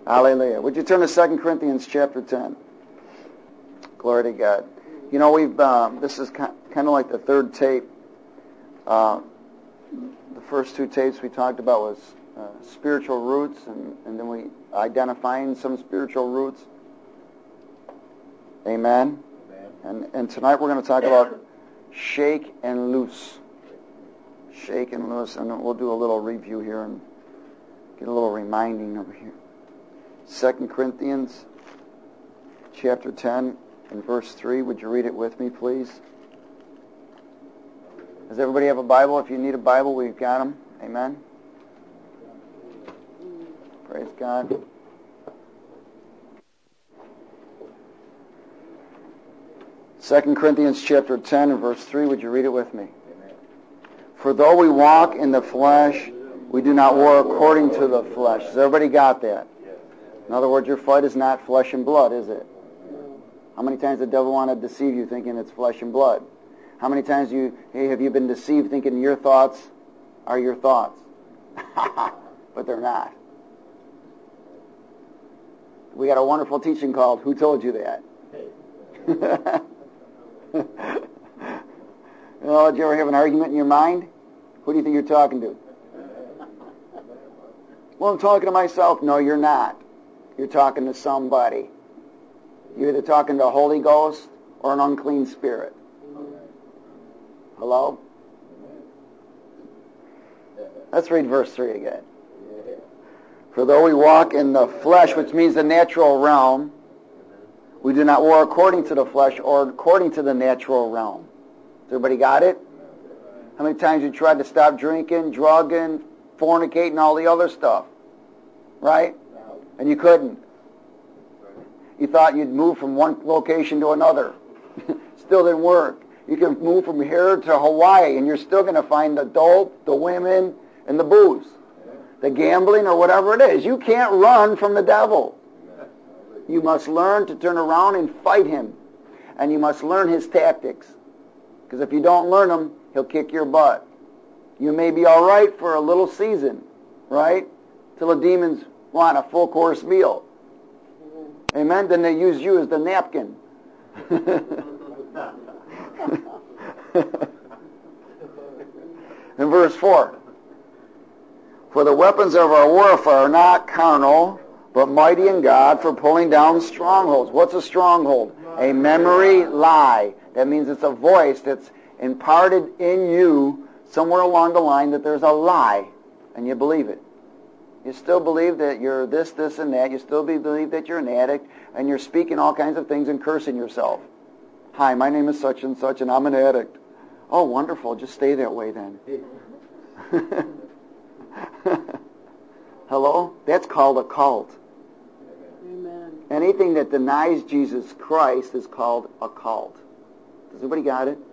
Hallelujah. Would you turn to 2 Corinthians chapter 10? Glory to God. You know, this is kind of like the third tape. The first two tapes we talked about was spiritual roots, and then we identifying some spiritual roots. Amen. And tonight we're going to talk about shake and loose. Shake and loose, and we'll do a little review here and get a little reminding over here. 2 Corinthians chapter 10 and verse 3. Would you read it with me, please? Does everybody have a Bible? If you need a Bible, we've got them. Amen. Praise God. Second Corinthians chapter 10 and verse 3. Would you read it with me? Amen. For though we walk in the flesh, we do not war according to the flesh. Has everybody got that? In other words, your fight is not flesh and blood, is it? How many times the devil want to deceive you thinking it's flesh and blood? How many times have you been deceived thinking your thoughts are your thoughts? But they're not. We got a wonderful teaching called Who Told You That? Did you ever have an argument in your mind? Who do you think you're talking to? Well, I'm talking to myself. No, you're not. You're talking to somebody. You're either talking to a Holy Ghost or an unclean spirit. Hello? Let's read verse 3 again. For though we walk in the flesh, which means the natural realm, we do not war according to the flesh or according to the natural realm. Has everybody got it? How many times you tried to stop drinking, drugging, fornicating, all the other stuff? Right? And you couldn't. You thought you'd move from one location to another. Still didn't work. You can move from here to Hawaii, and you're still going to find the dope, the women, and the booze. The gambling or whatever it is. You can't run from the devil. You must learn to turn around and fight him. And you must learn his tactics. Because if you don't learn them, he'll kick your butt. You may be all right for a little season, right? Till the demons want a full course meal. Amen? Then they use you as the napkin. In verse 4. For the weapons of our warfare are not carnal, but mighty in God for pulling down strongholds. What's a stronghold? A memory lie. That means it's a voice that's imparted in you somewhere along the line that there's a lie, and you believe it. You still believe that you're this, and that. You still believe that you're an addict, and you're speaking all kinds of things and cursing yourself. Hi, my name is such and such, and I'm an addict. Oh, wonderful. Just stay that way then. Hello? That's called a cult. Amen. Anything that denies Jesus Christ is called a cult. Does everybody got it?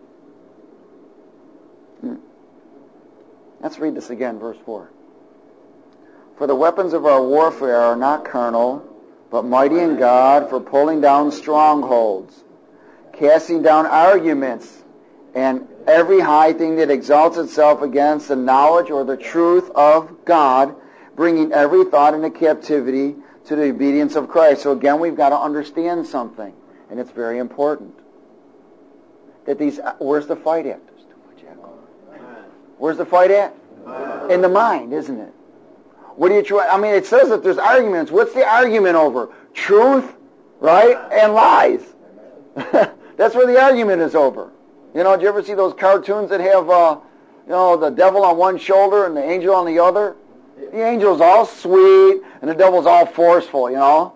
Let's read this again, verse 4. For the weapons of our warfare are not carnal, but mighty in God for pulling down strongholds, casting down arguments, and every high thing that exalts itself against the knowledge or the truth of God, bringing every thought into captivity to the obedience of Christ. So again, we've got to understand something, and it's very important. That where's the fight at? There's too much echo. Where's the fight at? In the mind, isn't it? What do you try? I mean, it says that there's arguments. What's the argument over? Truth, right, and lies. That's where the argument is over. You know, did you ever see those cartoons that have, the devil on one shoulder and the angel on the other? The angel's all sweet and the devil's all forceful, you know.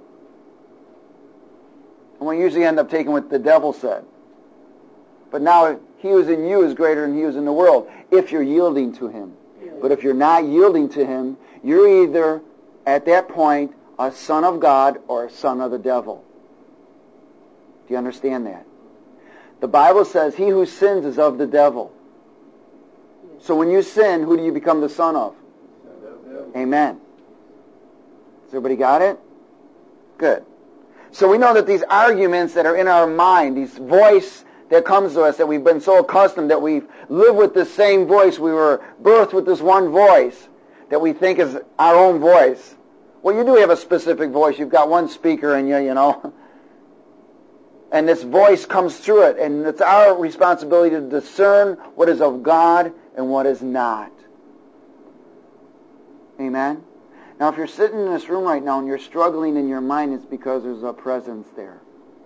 And we usually end up taking what the devil said. But now, he who's in you is greater than he who's in the world, if you're yielding to him. But if you're not yielding to him, you're either, at that point, a son of God or a son of the devil. Do you understand that? The Bible says, he who sins is of the devil. So when you sin, who do you become the son of? Amen. Has everybody got it? Good. So we know that these arguments that are in our mind, these voice that comes to us, that we've been so accustomed that we live with this same voice, we were birthed with this one voice that we think is our own voice. Well, you do have a specific voice. You've got one speaker in you, you know. And this voice comes through it. And it's our responsibility to discern what is of God and what is not. Amen? Now, if you're sitting in this room right now and you're struggling in your mind, it's because there's a presence there.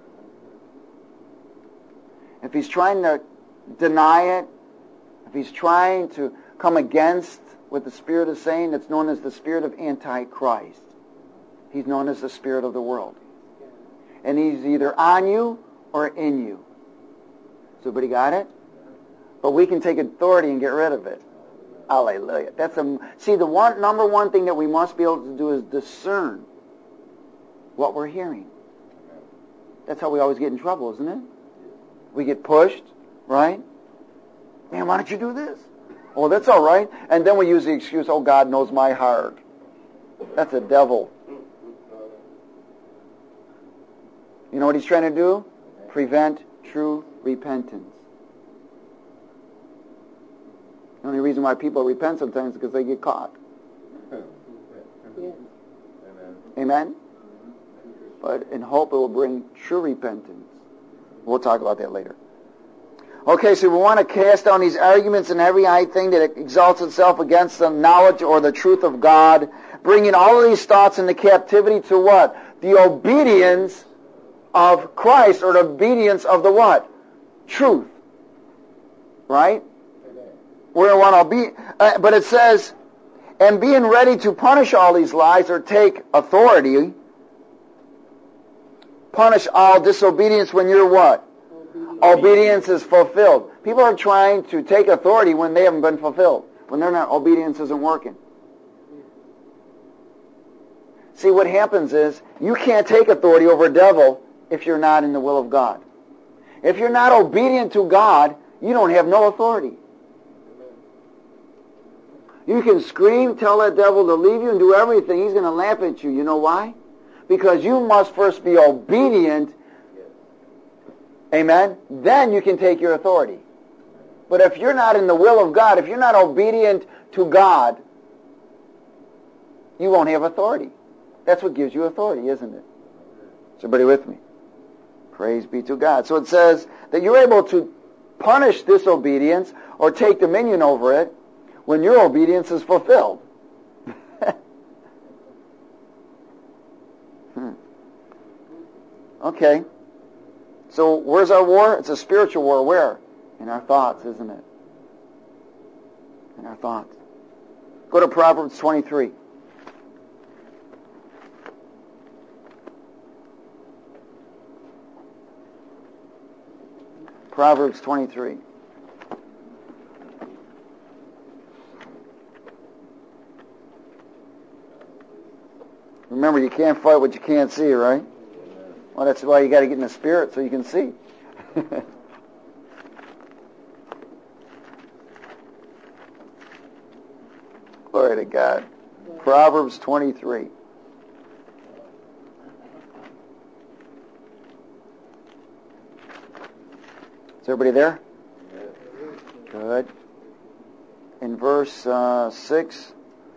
If he's trying to deny it, if he's trying to come against what the Spirit is saying, it's known as the spirit of Antichrist. He's known as the spirit of the world. And he's either on you or in you. So everybody got it? But we can take authority and get rid of it. Hallelujah. See, the number one thing that we must be able to do is discern what we're hearing. That's how we always get in trouble, isn't it? We get pushed, right? Man, why don't you do this? Oh, that's all right. And then we use the excuse, oh, God knows my heart. That's a devil. You know what he's trying to do? Prevent true repentance. The only reason why people repent sometimes is because they get caught. Yes. Amen? But in hope it will bring true repentance. We'll talk about that later. Okay, so we want to cast down these arguments and every high thing that exalts itself against the knowledge or the truth of God, bringing all of these thoughts into captivity to what? The obedience of Christ, or the obedience of the what? Truth. Right? We're going to want to be, but it says, and being ready to punish all these lies or take authority, punish all disobedience when you're what? Obedience is fulfilled. People are trying to take authority when they haven't been fulfilled. When they're not, obedience isn't working. See, what happens is, you can't take authority over a devil if you're not in the will of God. If you're not obedient to God, you don't have no authority. You can scream, tell that devil to leave you and do everything. He's going to laugh at you. You know why? Because you must first be obedient. Amen? Then you can take your authority. But if you're not in the will of God, if you're not obedient to God, you won't have authority. That's what gives you authority, isn't it? Is everybody with me? Praise be to God. So it says that you're able to punish disobedience or take dominion over it when your obedience is fulfilled. Okay. So where's our war? It's a spiritual war. Where? In our thoughts, isn't it? In our thoughts. Go to Proverbs 23. Proverbs 23. Remember, you can't fight what you can't see, right? Well, that's why you got to get in the Spirit so you can see. Glory to God. Proverbs 23. Is everybody there? Good. In verse 6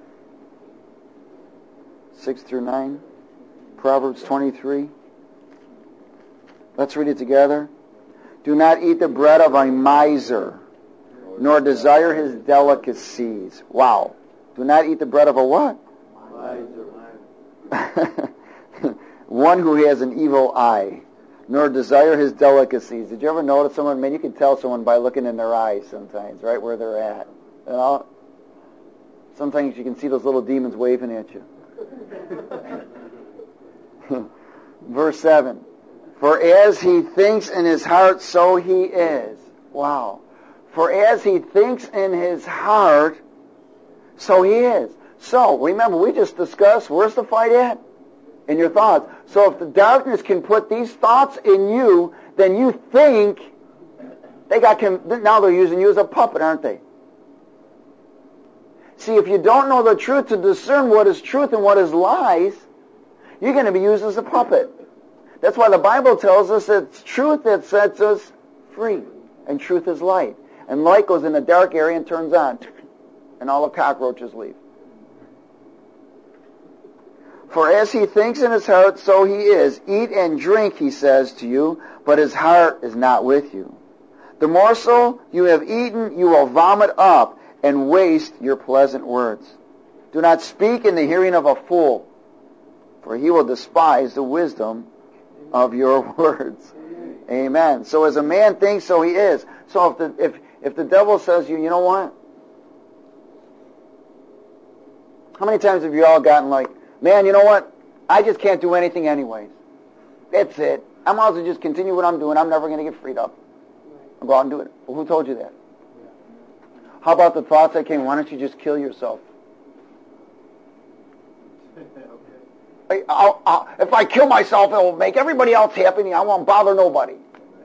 through 9, Proverbs 23. Let's read it together. Do not eat the bread of a miser, nor desire his delicacies. Wow. Do not eat the bread of a what? Miser. One who has an evil eye, nor desire his delicacies. Did you ever notice someone? Man, you can tell someone by looking in their eyes sometimes, right where they're at. You know? Sometimes you can see those little demons waving at you. Verse 7. For as he thinks in his heart, so he is. Wow. For as he thinks in his heart, so he is. So, remember, we just discussed, where's the fight at? In your thoughts. So if the darkness can put these thoughts in you, then you think, now they're using you as a puppet, aren't they? See, if you don't know the truth to discern what is truth and what is lies, you're going to be used as a puppet. That's why the Bible tells us it's truth that sets us free. And truth is light. And light goes in a dark area and turns on. And all the cockroaches leave. For as he thinks in his heart, so he is. Eat and drink, he says to you, but his heart is not with you. The morsel you have eaten you will vomit up and waste your pleasant words. Do not speak in the hearing of a fool, for he will despise the wisdom of your words. Amen. So as a man thinks, so he is. So if the devil says to you, you know what? How many times have you all gotten like, man, you know what? I just can't do anything anyways. That's it. I might as well just continue what I'm doing. I'm never going to get freed up. I'll go out and do it. Well, who told you that? How about the thoughts that came, why don't you just kill yourself? If I kill myself, it will make everybody else happy. I won't bother nobody.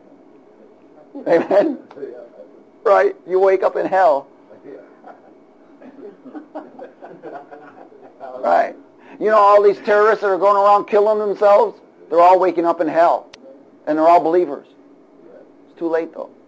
Amen? Right? You wake up in hell. Right? You know all these terrorists that are going around killing themselves? They're all waking up in hell. And they're all believers. It's too late, though.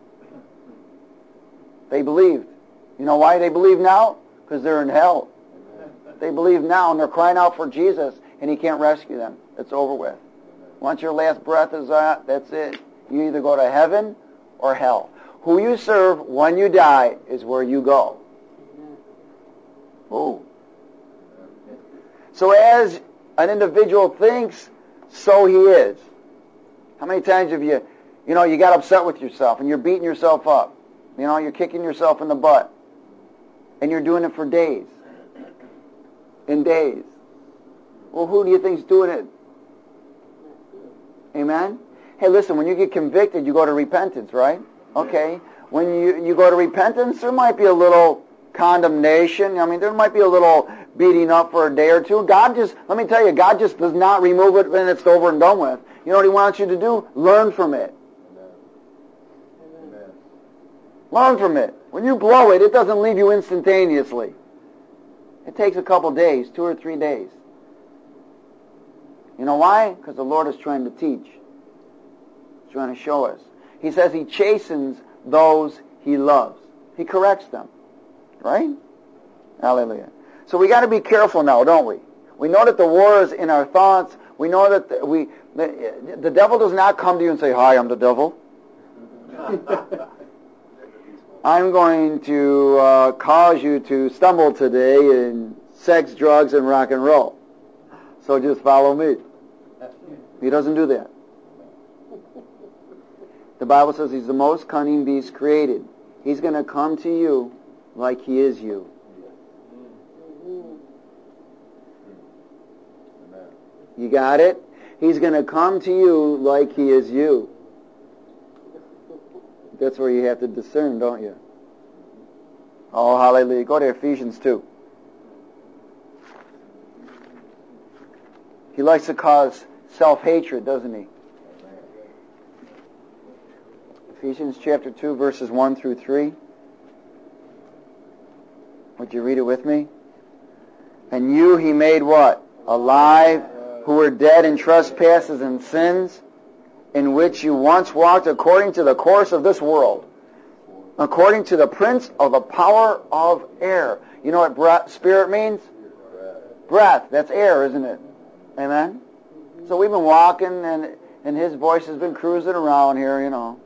They believed. You know why they believe now? Because they're in hell. They believe now, and they're crying out for Jesus, and he can't rescue them. It's over with. Once your last breath is out, that's it. You either go to heaven or hell. Who you serve when you die is where you go. Oh. So as an individual thinks, so he is. How many times have you got upset with yourself and you're beating yourself up? You know, you're kicking yourself in the butt. And you're doing it for days. In days. Well, who do you think's doing it? Amen? Hey, listen, when you get convicted, you go to repentance, right? Okay. When you go to repentance, there might be a little condemnation. I mean, there might be a little beating up for a day or two. God just does not remove it when it's over and done with. You know what he wants you to do? Learn from it. Amen. Learn from it. When you blow it, it doesn't leave you instantaneously. It takes a couple days, 2 or 3 days. You know why? Because the Lord is trying to teach. He's trying to show us. He says he chastens those he loves. He corrects them. Right? Hallelujah. So we got to be careful now, don't we? We know that the war is in our thoughts. We know that the devil does not come to you and say, "Hi, I'm the devil. I'm going to cause you to stumble today in sex, drugs, and rock and roll. So just follow me." He doesn't do that. The Bible says he's the most cunning beast created. He's going to come to you like he is you. You got it? He's going to come to you like he is you. That's where you have to discern, don't you? Oh, hallelujah. Go to Ephesians 2. He likes to cause self-hatred, doesn't he? Ephesians chapter 2, verses 1 through 3. Would you read it with me? And you he made what? Alive, who were dead in trespasses and sins, in which you once walked according to the course of this world, according to the prince of the power of air. You know what spirit means? Breath. That's air, isn't it? Amen? So we've been walking, and his voice has been cruising around here, you know.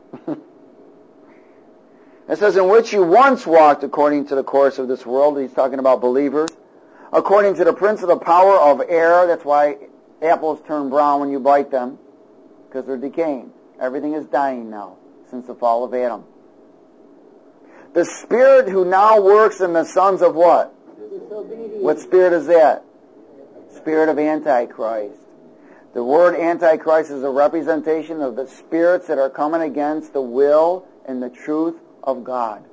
It says, in which you once walked according to the course of this world. He's talking about believers. According to the prince of the power of air. That's why apples turn brown when you bite them, because they're decaying. Everything is dying now since the fall of Adam. The spirit who now works in the sons of what? What spirit is that? Spirit of Antichrist. The word Antichrist is a representation of the spirits that are coming against the will and the truth of God.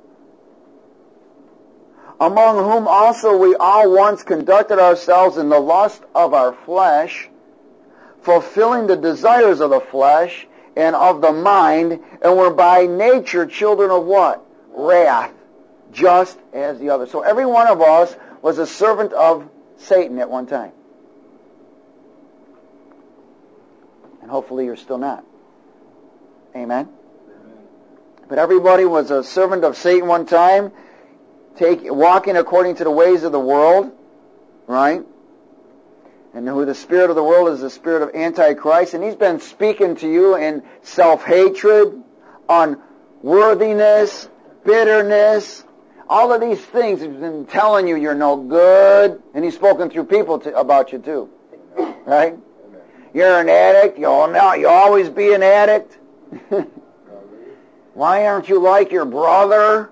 Among whom also we all once conducted ourselves in the lust of our flesh, fulfilling the desires of the flesh and of the mind, and were by nature children of what? Wrath, just as the others. So every one of us was a servant of Satan at one time. And hopefully you're still not. Amen? But everybody was a servant of Satan one time, walking according to the ways of the world, right? And who the spirit of the world is the spirit of Antichrist. And he's been speaking to you in self-hatred, unworthiness, bitterness. All of these things he's been telling you you're no good. And he's spoken through people about you too. Right? You're an addict. You'll always be an addict. Why aren't you like your brother?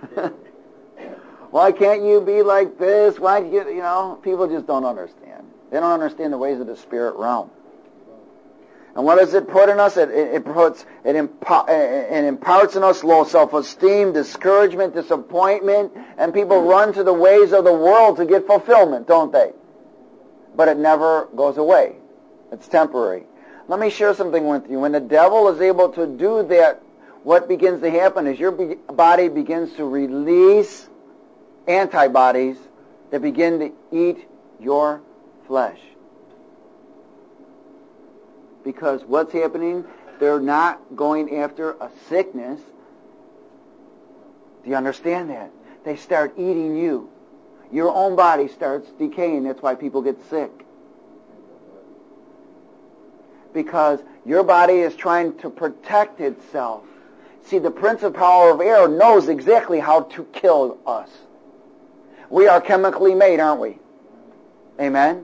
Why can't you be like this? Why people just don't understand. They don't understand the ways of the spirit realm. And what does it put in us? It imparts in us low self-esteem, discouragement, disappointment, and people run to the ways of the world to get fulfillment, don't they? But it never goes away. It's temporary. Let me share something with you. When the devil is able to do that, what begins to happen is your body begins to release antibodies that begin to eat your flesh. Because what's happening? They're not going after a sickness. Do you understand that? They start eating you. Your own body starts decaying. That's why people get sick. Because your body is trying to protect itself. See, the prince of power of air knows exactly how to kill us. We are chemically made, aren't we? Amen?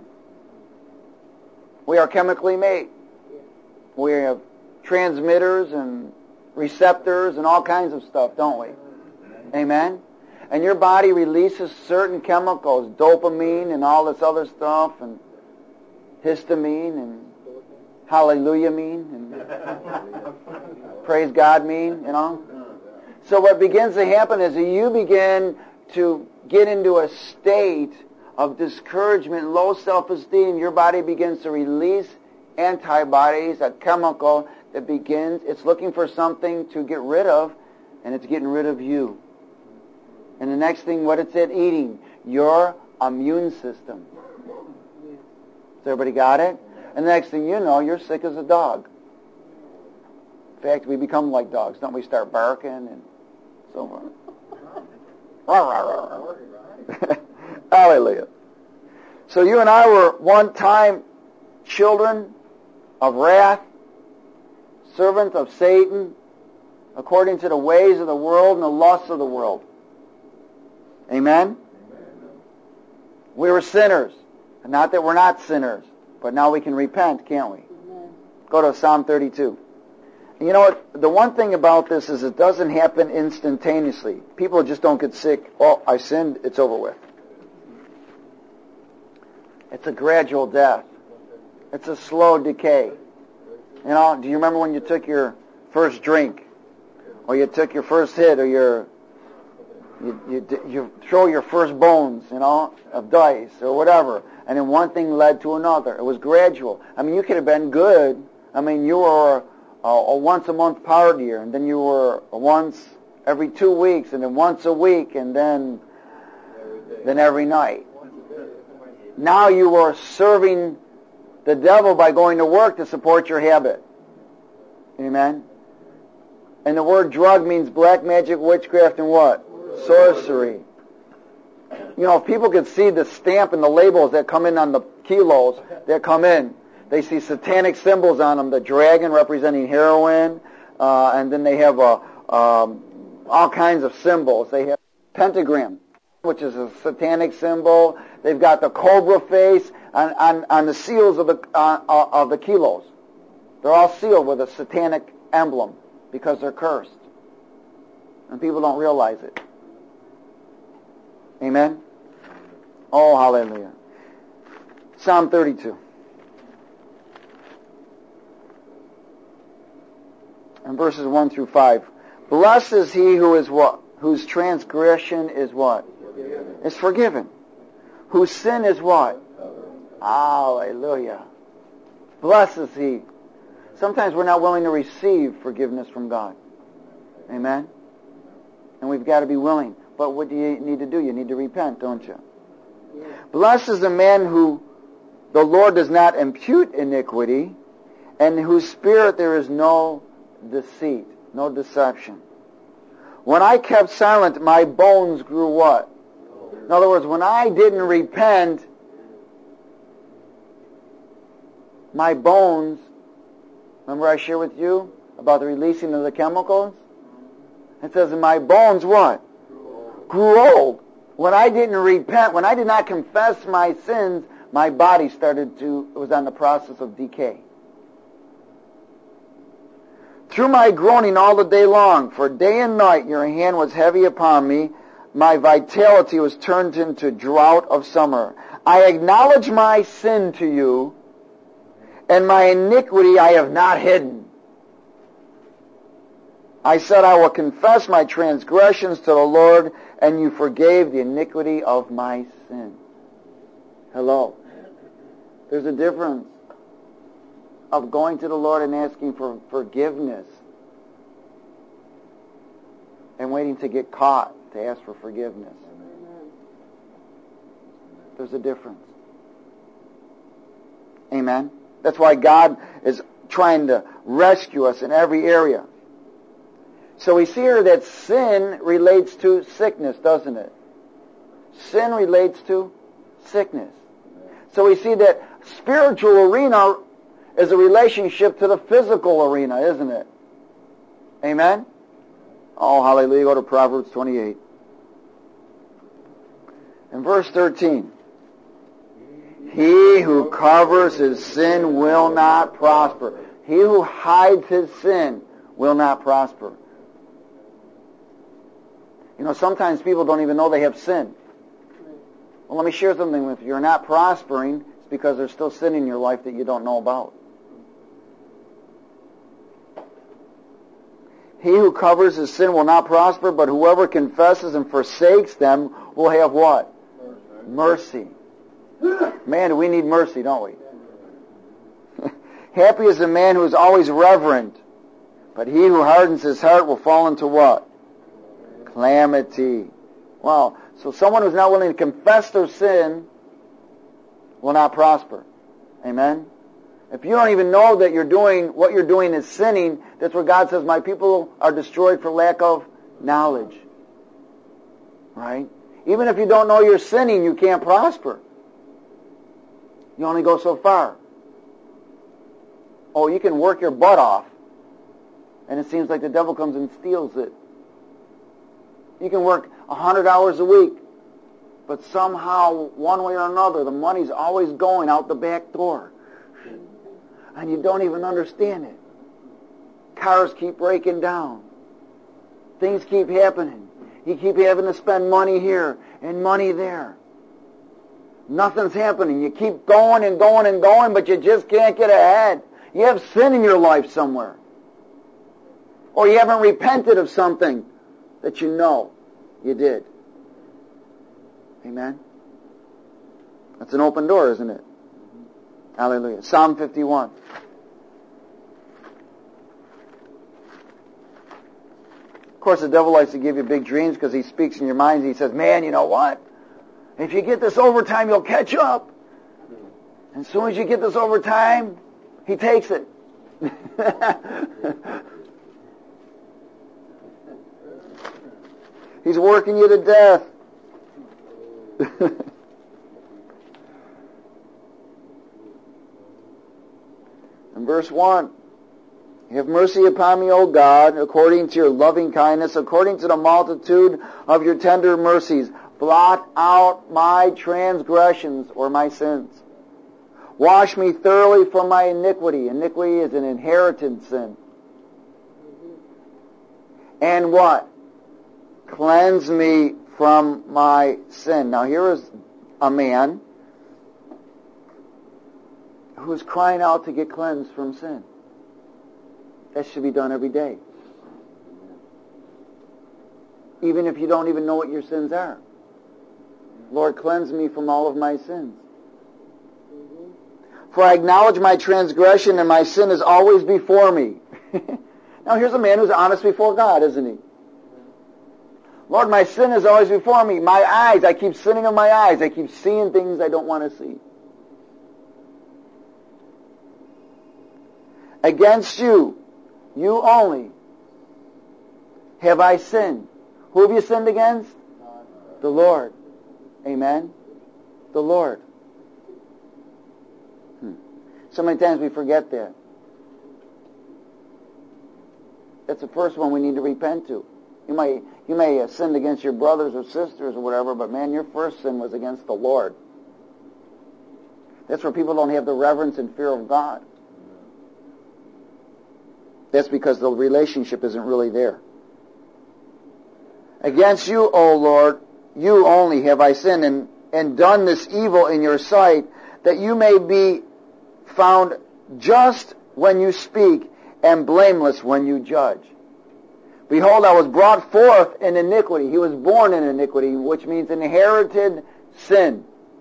We are chemically made. We have transmitters and receptors and all kinds of stuff, don't we? Amen? And your body releases certain chemicals, dopamine and all this other stuff, and histamine and hallelujah and praise God So what begins to happen is that you begin to get into a state of discouragement, low self-esteem. Your body begins to release antibodies, a chemical that it's looking for something to get rid of, and it's getting rid of you. And the next thing, what it's eating? Your immune system. Has everybody got it? And the next thing you know, you're sick as a dog. In fact, we become like dogs, don't we? Start barking and so on. Hallelujah. So you and I were one time children of wrath, servants of Satan, according to the ways of the world and the lusts of the world. Amen? We were sinners. Not that we're not sinners, but now we can repent, can't we? Go to Psalm 32. You know what? The one thing about this is it doesn't happen instantaneously. People just don't get sick. Oh, I sinned, it's over with. It's a gradual death. It's a slow decay. Do you remember when you took your first drink? Or you took your first hit? Or you throw your first bones, of dice or whatever. And then one thing led to another. It was gradual. You could have been good. You were a once-a-month partier, and then you were once every 2 weeks, and then once a week, and then every night. Now you are serving the devil by going to work to support your habit. Amen? And the word drug means black magic, witchcraft, and what? Sorcery. If people could see the stamp and the labels that come in on the kilos that come in, they see satanic symbols on them, the dragon representing heroin, and then they have all kinds of symbols. They have pentagram, which is a satanic symbol. They've got the cobra face on the seals of the kilos. They're all sealed with a satanic emblem because they're cursed. And people don't realize it. Amen? Oh, hallelujah. Psalm 32. And verses 1 through 5. Blessed is he who is what? Whose transgression is what? Is forgiven. Whose sin is what? Hallelujah. Blessed is he. Sometimes we're not willing to receive forgiveness from God. Amen? And we've got to be willing. But what do you need to do? You need to repent, don't you? Yeah. Blessed is the man who the Lord does not impute iniquity, and in whose spirit there is no deceit, no deception. When I kept silent, my bones grew what? In other words, when I didn't repent, my bones, remember I shared with you about the releasing of the chemicals? It says, my bones what? Grew old. When I didn't repent, when I did not confess my sins, my body was on the process of decay. Through my groaning all the day long, for day and night your hand was heavy upon me, my vitality was turned into drought of summer. I acknowledge my sin to you, and my iniquity I have not hidden. I said, I will confess my transgressions to the Lord, and you forgave the iniquity of my sin. Hello. There's a difference of going to the Lord and asking for forgiveness and waiting to get caught to ask for forgiveness. There's a difference. Amen. That's why God is trying to rescue us in every area. So we see here that sin relates to sickness, doesn't it? Sin relates to sickness. So we see that spiritual arena is a relationship to the physical arena, isn't it? Amen? Oh, hallelujah. Go to Proverbs 28. In verse 13. He who covers his sin will not prosper. He who hides his sin will not prosper. You know, sometimes people don't even know they have sin. Well, let me share something with you. You're not prospering, it's because there's still sin in your life that you don't know about. He who covers his sin will not prosper, but whoever confesses and forsakes them will have what? Mercy. Man, do we need mercy, don't we? Happy is the man who is always reverent, but he who hardens his heart will fall into what? Calamity. Wow. So someone who's not willing to confess their sin will not prosper. Amen? If you don't even know that what you're doing is sinning, that's where God says, my people are destroyed for lack of knowledge. Right? Even if you don't know you're sinning, you can't prosper. You only go so far. Oh, you can work your butt off, and it seems like the devil comes and steals it. You can work 100 hours a week, but somehow, one way or another, the money's always going out the back door. And you don't even understand it. Cars keep breaking down. Things keep happening. You keep having to spend money here and money there. Nothing's happening. You keep going and going and going, but you just can't get ahead. You have sin in your life somewhere. Or you haven't repented of something that you know you did. Amen? That's an open door, isn't it? Hallelujah. Psalm 51. Of course, the devil likes to give you big dreams because he speaks in your mind and he says, man, you know what? If you get this overtime, you'll catch up. And as soon as you get this overtime, he takes it. He's working you to death. In verse 1, have mercy upon me, O God, according to your loving kindness, according to the multitude of your tender mercies. Blot out my transgressions or my sins. Wash me thoroughly from my iniquity. Iniquity is an inherited sin. And what? Cleanse me from my sin. Now here is a man who is crying out to get cleansed from sin. That should be done every day. Even if you don't even know what your sins are. Lord, cleanse me from all of my sins. For I acknowledge my transgression and my sin is always before me. Now here's a man who's honest before God, isn't he? Lord, my sin is always before me. My eyes, I keep sinning in my eyes. I keep seeing things I don't want to see. Against you, you only, have I sinned. Who have you sinned against? The Lord. Amen? The Lord. So many times we forget that. That's the first one we need to repent to. You may have sinned against your brothers or sisters or whatever, but man, your first sin was against the Lord. That's where people don't have the reverence and fear of God. That's because the relationship isn't really there. Against you, O Lord, you only have I sinned and done this evil in your sight, that you may be found just when you speak and blameless when you judge. Behold, I was brought forth in iniquity. He was born in iniquity, which means inherited sin.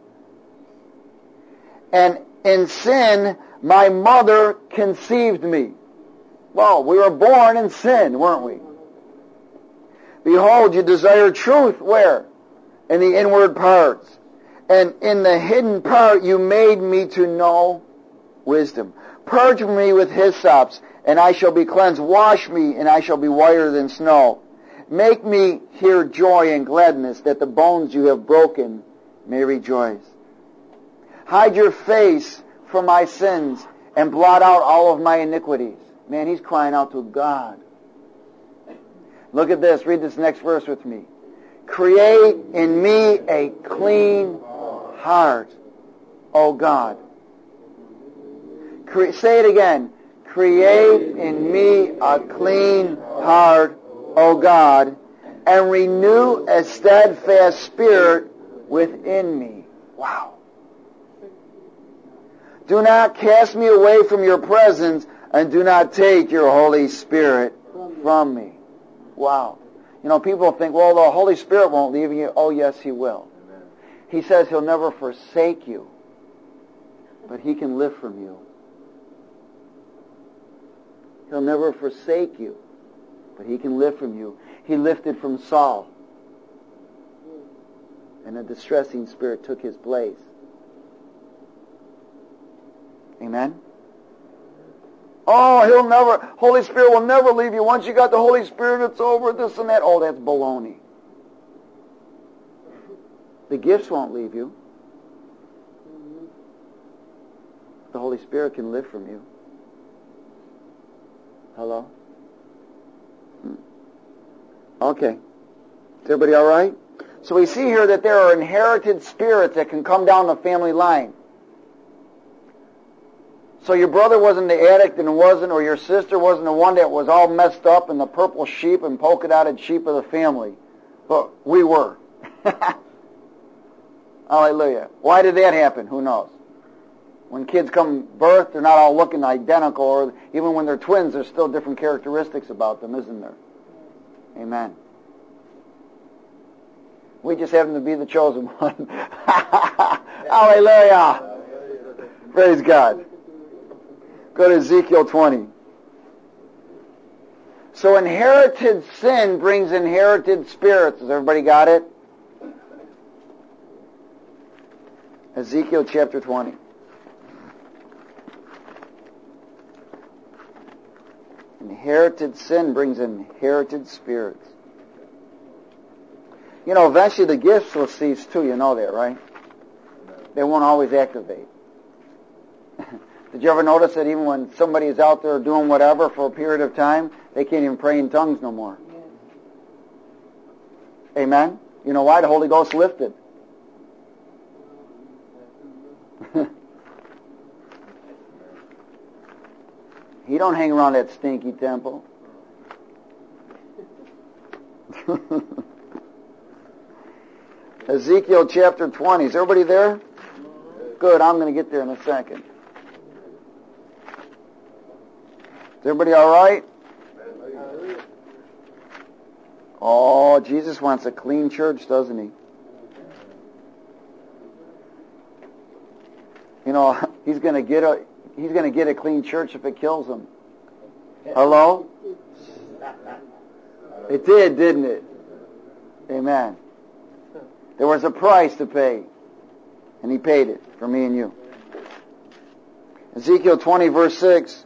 And in sin, my mother conceived me. Well, we were born in sin, weren't we? Behold, you desire truth. Where? In the inward parts. And in the hidden part, you made me to know wisdom. Purge me with hyssops, and I shall be cleansed. Wash me, and I shall be whiter than snow. Make me hear joy and gladness, that the bones you have broken may rejoice. Hide your face from my sins, and blot out all of my iniquities. Man, he's crying out to God. Look at this. Read this next verse with me. Create in me a clean heart, O God. Say it again. Create in me a clean heart, O God, and renew a steadfast spirit within me. Wow. Do not cast me away from your presence, and do not take your Holy Spirit from me. Wow. You know, people think, well, the Holy Spirit won't leave you. Oh, yes, He will. Amen. He says He'll never forsake you, but He can live from you. He'll never forsake you, but He can live from you. He lifted from Saul, and a distressing spirit took his place. Amen? Oh, Holy Spirit will never leave you. Once you got the Holy Spirit, it's over, this and that. Oh, that's baloney. The gifts won't leave you. The Holy Spirit can live from you. Hello? Okay. Is everybody all right? So we see here that there are inherited spirits that can come down the family line. So your brother wasn't the addict and wasn't, or your sister wasn't the one that was all messed up and the purple sheep and polka-dotted sheep of the family. But we were. Hallelujah. Why did that happen? Who knows? When kids come birth, they're not all looking identical, or even when they're twins, there's still different characteristics about them, isn't there? Amen. We just happen to be the chosen one. Hallelujah. Praise God. Go to Ezekiel 20. So inherited sin brings inherited spirits. Has everybody got it? Ezekiel chapter 20. Inherited sin brings inherited spirits. You know, eventually the gifts will cease too. You know that, right? They won't always activate. Did you ever notice that even when somebody is out there doing whatever for a period of time, they can't even pray in tongues no more? Yeah. Amen? You know why? The Holy Ghost lifted. He don't hang around that stinky temple. Ezekiel chapter 20. Is everybody there? Good. I'm going to get there in a second. Is everybody all right? Oh, Jesus wants a clean church, doesn't He? You know, He's going to get a clean church if it kills Him. Hello? It did, didn't it? Amen. There was a price to pay, and He paid it for me and you. Ezekiel 20, verse 6.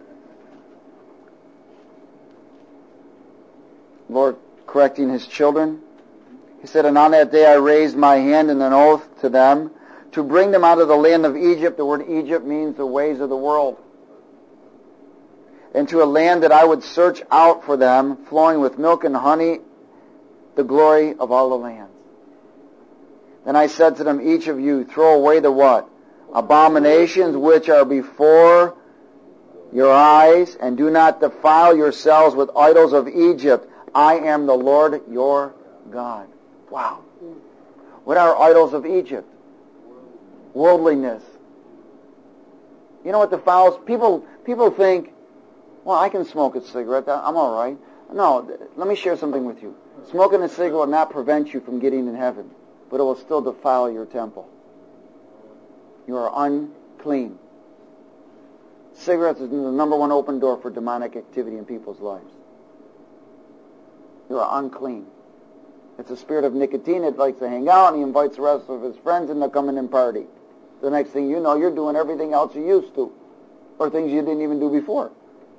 Lord correcting His children. He said, and on that day I raised my hand in an oath to them to bring them out of the land of Egypt. The word Egypt means the ways of the world. Into a land that I would search out for them, flowing with milk and honey, the glory of all the lands. Then I said to them, each of you, throw away the what? Abominations which are before your eyes, and do not defile yourselves with idols of Egypt. I am the Lord your God. Wow. What are idols of Egypt? Worldliness. You know what defiles? People think, well, I can smoke a cigarette. I'm all right. No, let me share something with you. Smoking a cigarette will not prevent you from getting in heaven, but it will still defile your temple. You are unclean. Cigarettes is the number one open door for demonic activity in people's lives. You are unclean. It's a spirit of nicotine that likes to hang out, and he invites the rest of his friends and they'll come in and party. The next thing you know, you're doing everything else you used to, or things you didn't even do before.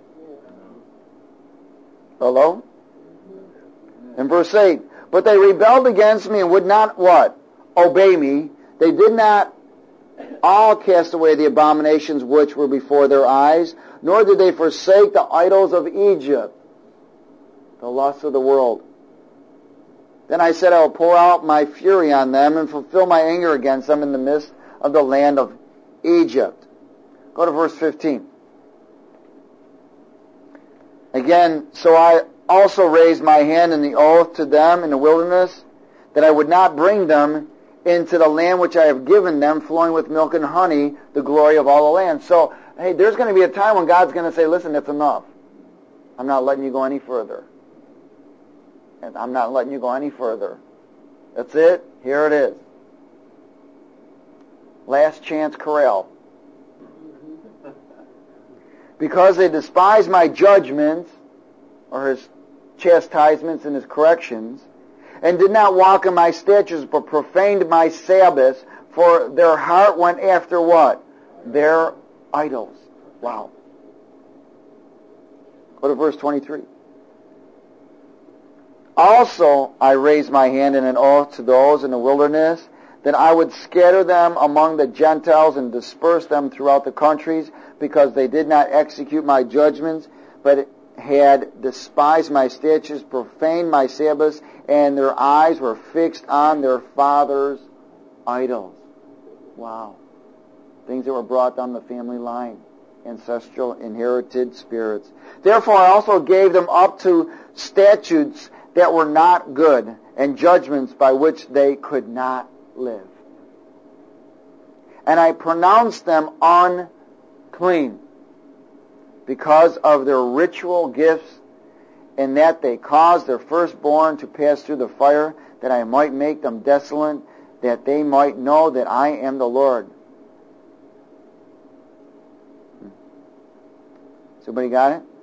Hello? In verse 8, but they rebelled against me and would not what? Obey me. They did not all cast away the abominations which were before their eyes, nor did they forsake the idols of Egypt, the lusts of the world. Then I said, I will pour out my fury on them and fulfill my anger against them in the midst of the land of Egypt. Go to verse 15. Again, so I also raised my hand in the oath to them in the wilderness, that I would not bring them into the land which I have given them, flowing with milk and honey, the glory of all the land. So, hey, there's going to be a time when God's going to say, listen, that's enough. I'm not letting you go any further. And I'm not letting you go any further. That's it. Here it is. Last chance corral. Because they despise my judgments, or his chastisements and his corrections, and did not walk in my statutes, but profaned my Sabbaths, for their heart went after what? Their idols. Wow. Go to verse 23. Also I raised my hand in an oath to those in the wilderness, that I would scatter them among the Gentiles and disperse them throughout the countries, because they did not execute my judgments, but had despised my statutes, profaned my Sabbaths, and their eyes were fixed on their fathers' idols. Wow. Things that were brought down the family line. Ancestral, inherited spirits. Therefore I also gave them up to statutes that were not good, and judgments by which they could not live. And I pronounced them unclean because of their ritual gifts, in that they caused their firstborn to pass through the fire, that I might make them desolate, that they might know that I am the Lord. Somebody got it?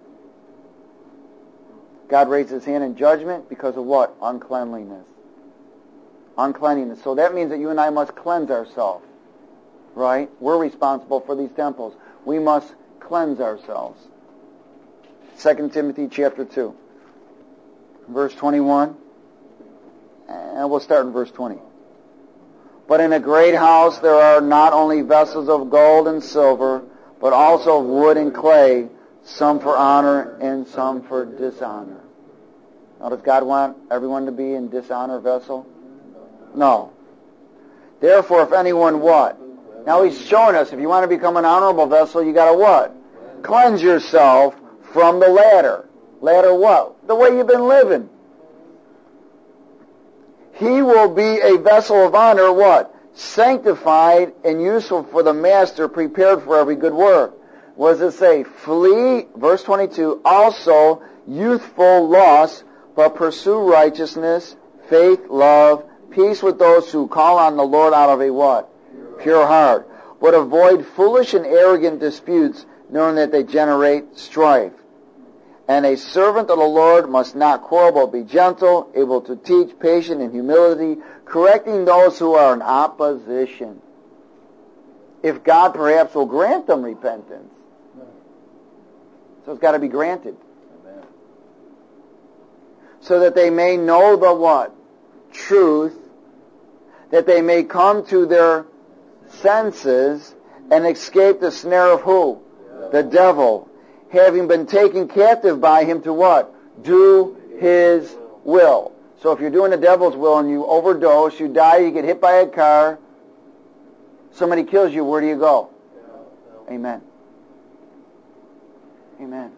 God raised his hand in judgment because of what? Uncleanliness. Uncleanliness. So that means that you and I must cleanse ourselves. Right? We're responsible for these temples. We must cleanse ourselves. 2 Timothy chapter 2. Verse 21. And we'll start in verse 20. But in a great house there are not only vessels of gold and silver, but also of wood and clay, some for honor and some for dishonor. Now, does God want everyone to be in dishonor vessel? No. Therefore, if anyone what? Now he's showing us, if you want to become an honorable vessel, you got to what? Cleanse yourself from the latter. Latter what? The way you've been living. He will be a vessel of honor, what? Sanctified and useful for the master, prepared for every good work. What does it say? Flee, verse 22, also youthful lusts, but pursue righteousness, faith, love, peace with those who call on the Lord out of a what? Pure heart. But avoid foolish and arrogant disputes, knowing that they generate strife. And a servant of the Lord must not quarrel, but be gentle, able to teach, patient in humility, correcting those who are in opposition. If God perhaps will grant them repentance. So it's got to be granted. Amen. So that they may know the what? Truth. That they may come to their senses and escape the snare of who? The devil. Having been taken captive by him to what? Do his will. So if you're doing the devil's will and you overdose, you die, you get hit by a car, somebody kills you, where do you go? Amen. Amen.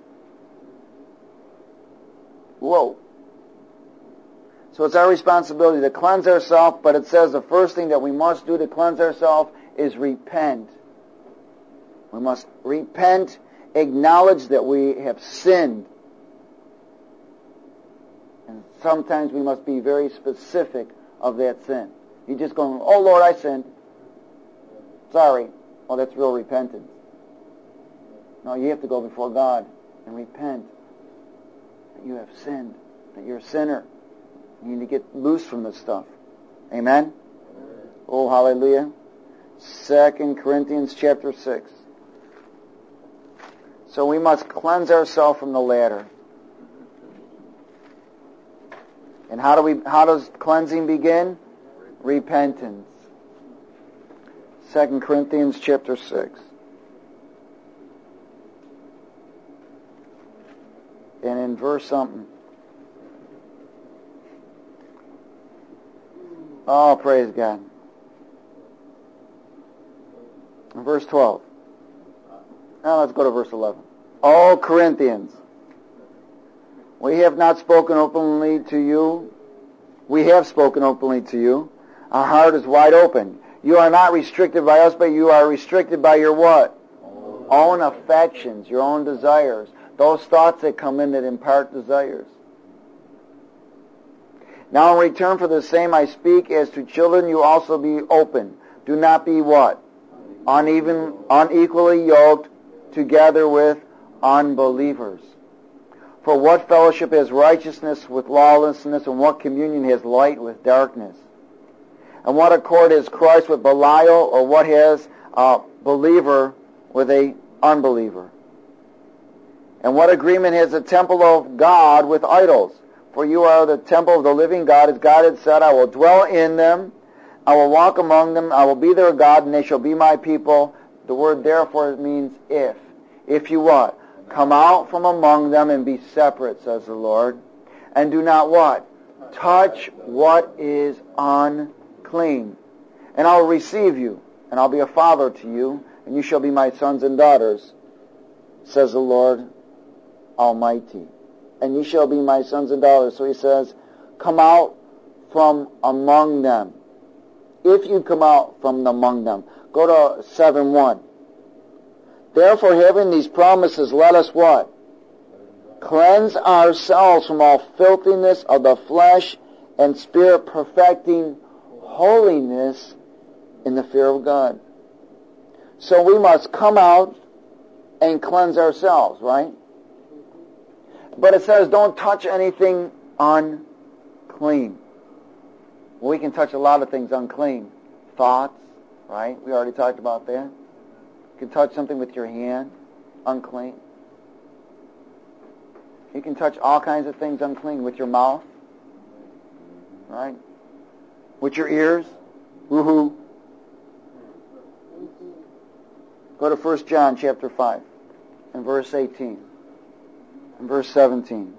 Whoa. So it's our responsibility to cleanse ourselves, but it says the first thing that we must do to cleanse ourselves is repent. We must repent, acknowledge that we have sinned. And sometimes we must be very specific of that sin. You're just going, oh Lord, I sinned. Sorry. Well, that's real repentance. No, you have to go before God and repent that you have sinned, that you're a sinner. You need to get loose from this stuff. Amen? Oh, hallelujah. 2 Corinthians chapter 6. So we must cleanse ourselves from the latter. And how does cleansing begin? Repentance. 2 Corinthians chapter 6. And in verse something. Oh, praise God. In verse 12. Now let's go to verse 11. All Corinthians, we have not spoken openly to you. We have spoken openly to you. Our heart is wide open. You are not restricted by us, but you are restricted by your what? Own affections, your own desires. Those thoughts that come in that impart desires. Now in return for the same I speak as to children, you also be open. Do not be what? Unequally yoked together with unbelievers. For what fellowship has righteousness with lawlessness, and what communion has light with darkness? And what accord has Christ with Belial, or what has a believer with a unbeliever? And what agreement has the temple of God with idols? For you are the temple of the living God, as God had said, I will dwell in them, I will walk among them, I will be their God, and they shall be my people. The word therefore means if. If you what? Come out from among them and be separate, says the Lord. And do not what? Touch what is unclean. And I will receive you, and I'll be a father to you, and you shall be my sons and daughters, says the Lord Almighty. And you shall be my sons and daughters. So he says, come out from among them. If you come out from among them. Go to 7:1. Therefore, having these promises, let us what? Cleanse ourselves from all filthiness of the flesh and spirit, perfecting holiness in the fear of God. So we must come out and cleanse ourselves, right? But it says don't touch anything unclean. Well, we can touch a lot of things unclean. Thoughts, right? We already talked about that. You can touch something with your hand, unclean. You can touch all kinds of things unclean with your mouth, right? With your ears. Woohoo. Go to 1 John chapter 5 and verse 18 and verse 17. And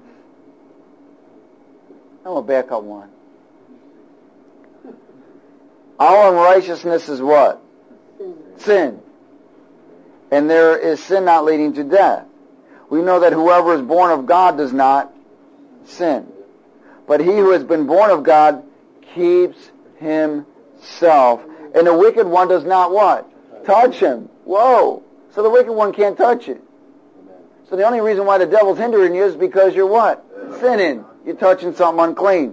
we'll back up one. All unrighteousness is what? Sin. And there is sin not leading to death. We know that whoever is born of God does not sin. But he who has been born of God keeps himself. And the wicked one does not what? Touch him. Whoa. So the wicked one can't touch it. So the only reason why the devil's hindering you is because you're what? Sinning. You're touching something unclean.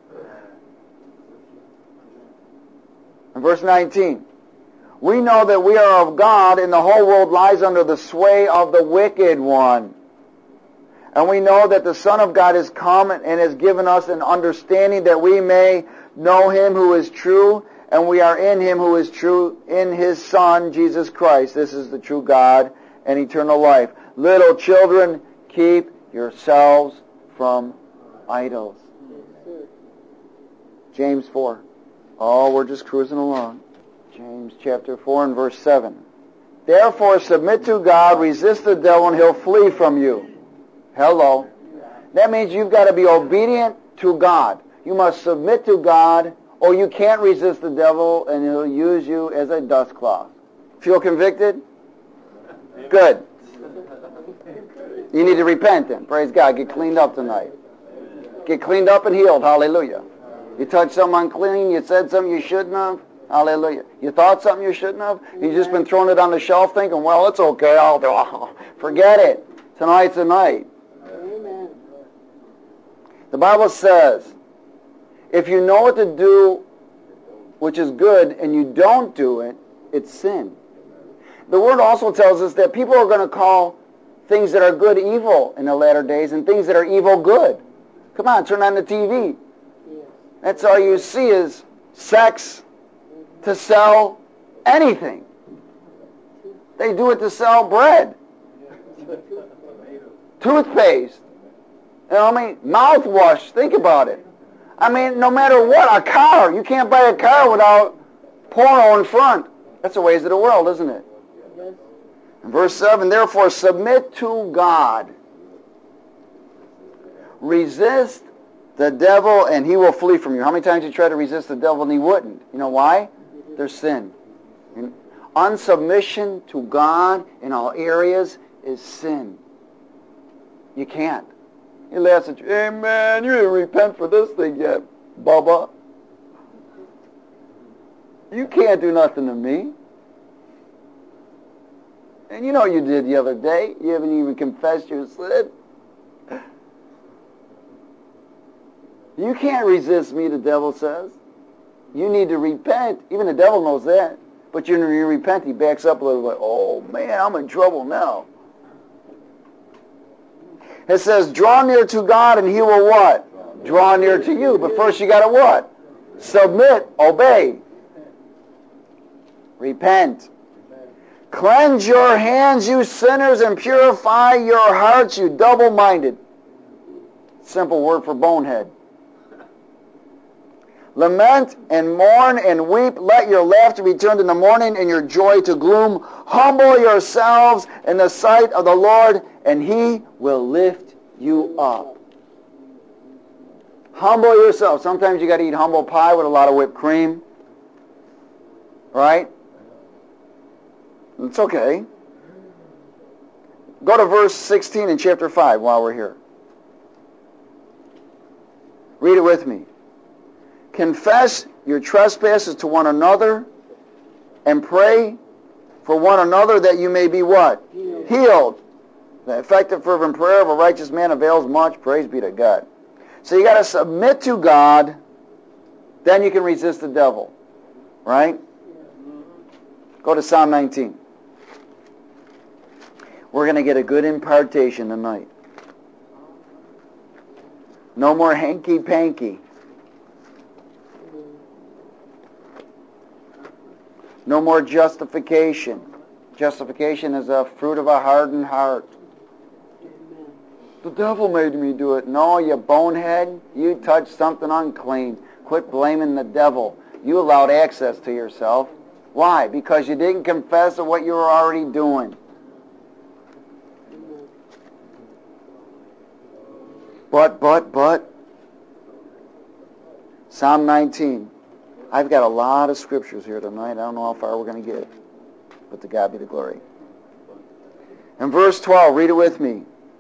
In verse 19. We know that we are of God, and the whole world lies under the sway of the wicked one. And we know that the Son of God has come and has given us an understanding that we may know Him who is true, and we are in Him who is true, in His Son, Jesus Christ. This is the true God and eternal life. Little children, keep yourselves from idols. James 4. Oh, we're just cruising along. James chapter 4 and verse 7. Therefore submit to God, resist the devil, and he'll flee from you. Hello. That means you've got to be obedient to God. You must submit to God, or you can't resist the devil, and he'll use you as a dust cloth. Feel convicted? Good. You need to repent then. Praise God. Get cleaned up tonight. Get cleaned up and healed. Hallelujah. You touched something unclean. You said something you shouldn't have. Hallelujah. You thought something you shouldn't have. You've just been throwing it on the shelf thinking, well, it's okay. I'll do it. Forget it. Tonight's the night. Amen. The Bible says, if you know what to do, which is good, and you don't do it, it's sin. The Word also tells us that people are going to call things that are good evil in the latter days, and things that are evil good. Come on, turn on the TV. That's all you see is sex to sell anything. They do it to sell bread, toothpaste, mouthwash. Think about it. No matter what, a car. You can't buy a car without porno in front. That's the ways of the world, isn't it? Yes. In verse 7, therefore submit to God. Resist the devil and he will flee from you. How many times you try to resist the devil and he wouldn't? You know why? There's sin. Unsubmission to God in all areas is sin. You can't. He laughs at you. Hey man, you didn't repent for this thing yet, Bubba. You can't do nothing to me. And you know what you did the other day. You haven't even confessed your sin. You can't resist me, the devil says. You need to repent. Even the devil knows that. But you repent, he backs up a little bit. Oh man, I'm in trouble now. It says, draw near to God and he will what? Draw near to you. But first you got to what? Submit, obey. Repent. Cleanse your hands, you sinners, and purify your hearts, you double-minded. Simple word for bonehead. Lament and mourn and weep. Let your laughter be turned in the morning and your joy to gloom. Humble yourselves in the sight of the Lord, and he will lift you up. Humble yourself. Sometimes you got to eat humble pie with a lot of whipped cream. Right? It's okay. Go to verse 16 in chapter 5 while we're here. Read it with me. Confess your trespasses to one another and pray for one another that you may be what? Healed. The effective fervent prayer of a righteous man avails much. Praise be to God. So you got to submit to God, then you can resist the devil. Right? Go to Psalm 19. We're going to get a good impartation tonight. No more hanky-panky. No more justification. Justification is a fruit of a hardened heart. The devil made me do it. No, you bonehead. You touched something unclean. Quit blaming the devil. You allowed access to yourself. Why? Because you didn't confess of what you were already doing. But. Psalm 19. I've got a lot of scriptures here tonight. I don't know how far we're going to get. But to God be the glory. In verse 12, read it with me.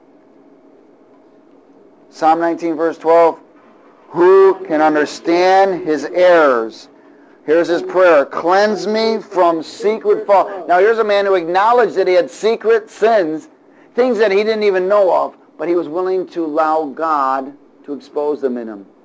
Psalm 19, verse 12. Who can understand his errors? Here's his prayer. Cleanse me from secret fault. Now here's a man who acknowledged that he had secret sins, things that he didn't even know of, but he was willing to allow God to expose them in him.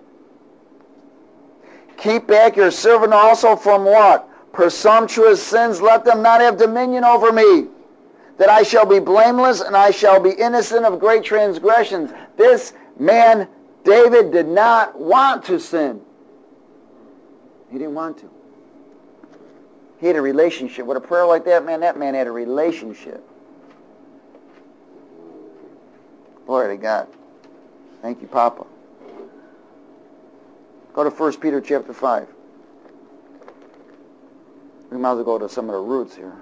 Keep back your servant also from what? Presumptuous sins. Let them not have dominion over me, that I shall be blameless and I shall be innocent of great transgressions. This man, David, did not want to sin. He didn't want to. He had a relationship. With a prayer like that man had a relationship. Glory to God. Thank you, Papa. Go to 1 Peter chapter 5. We might as well go to some of the roots here.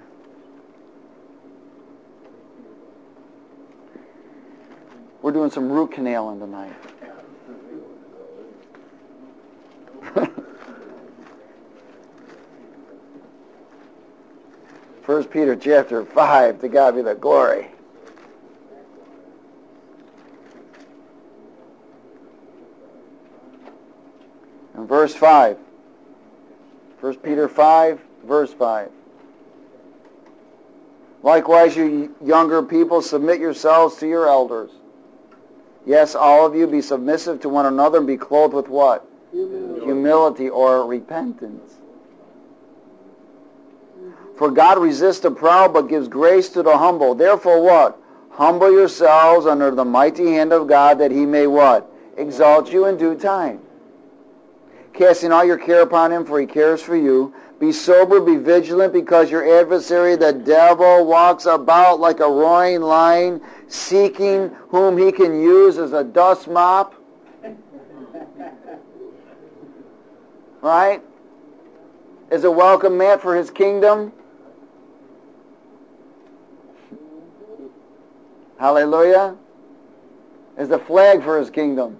We're doing some root canaling tonight. 1 Peter chapter 5, to God be the glory. And verse 5. 1 Peter 5, verse 5. Likewise, you younger people, submit yourselves to your elders. Yes, all of you, be submissive to one another and be clothed with what? Humility or repentance. For God resists the proud, but gives grace to the humble. Therefore what? Humble yourselves under the mighty hand of God, that he may what? Exalt you in due time. Casting all your care upon him, for he cares for you. Be sober, be vigilant, because your adversary, the devil, walks about like a roaring lion, seeking whom he can use as a dust mop. Right? As a welcome mat for his kingdom. Hallelujah. As a flag for his kingdom.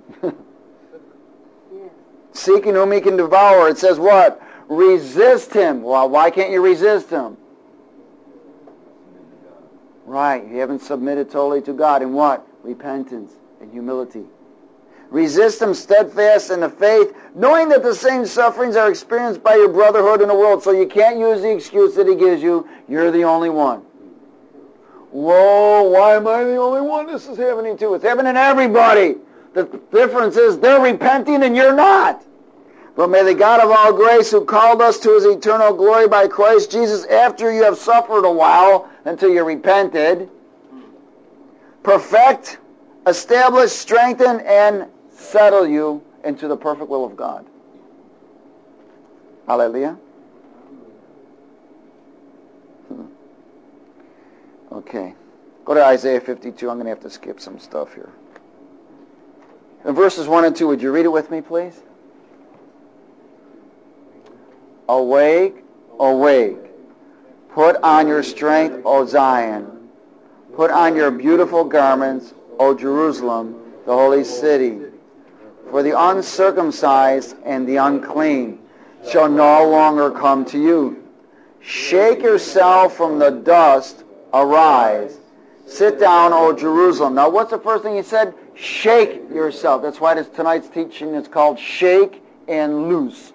Seeking whom he can devour. It says what? Resist him. Well, why can't you resist him? Right. You haven't submitted totally to God. In what? Repentance and humility. Resist him steadfast in the faith, knowing that the same sufferings are experienced by your brotherhood in the world. So you can't use the excuse that he gives you. You're the only one. Whoa, why am I the only one this is happening to? It's happening to everybody. The difference is they're repenting and you're not. But may the God of all grace, who called us to his eternal glory by Christ Jesus, after you have suffered a while until you repented, perfect, establish, strengthen, and settle you into the perfect will of God. Hallelujah. Okay. Go to Isaiah 52. I'm going to have to skip some stuff here. In verses 1 and 2, would you read it with me, please? Awake, awake. Put on your strength, O Zion. Put on your beautiful garments, O Jerusalem, the holy city. For the uncircumcised and the unclean shall no longer come to you. Shake yourself from the dust, arise. Sit down, O Jerusalem. Now, what's the first thing he said? Shake yourself. That's why tonight's teaching is called Shake and Loose.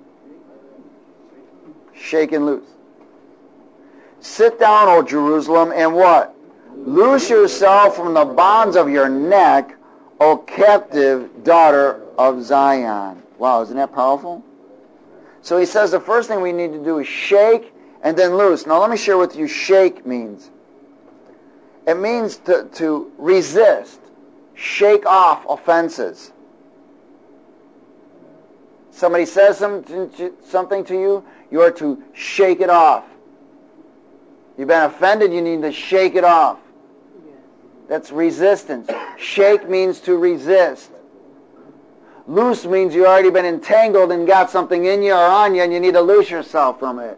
Shake and loose. Sit down, O Jerusalem, and what? Loose yourself from the bonds of your neck, O captive daughter of Zion. Wow, isn't that powerful? So he says the first thing we need to do is shake and then loose. Now let me share with you shake means. It means to resist, shake off offenses. Somebody says something to you, you are to shake it off. You've been offended, you need to shake it off. That's resistance. Shake means to resist. Loose means you've already been entangled and got something in you or on you and you need to loose yourself from it.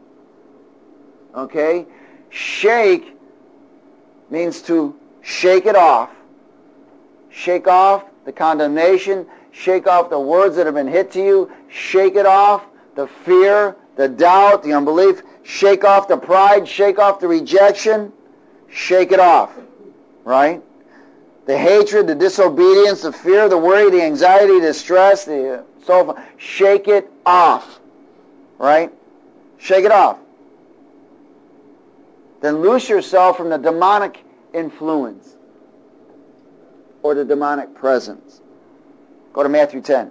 Okay? Shake means to shake it off. Shake off the condemnation. Shake off the words that have been hit to you. Shake it off the fear, the doubt, the unbelief. Shake off the pride. Shake off the rejection. Shake it off. Right? The hatred, the disobedience, the fear, the worry, the anxiety, the stress, the so forth. Shake it off. Right? Shake it off. Then loose yourself from the demonic influence or the demonic presence. Go to Matthew 10.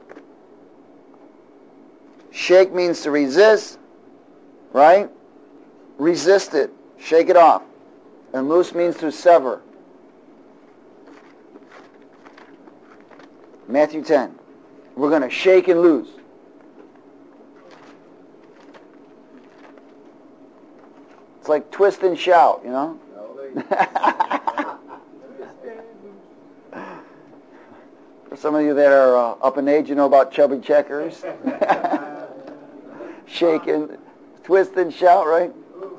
Shake means to resist, right? Resist it. Shake it off. And loose means to sever. Matthew 10. We're going to shake and loose. It's like twist and shout, you know? For some of you that are up in age, you know about chubby checkers. Shaking. Twist and shout, right?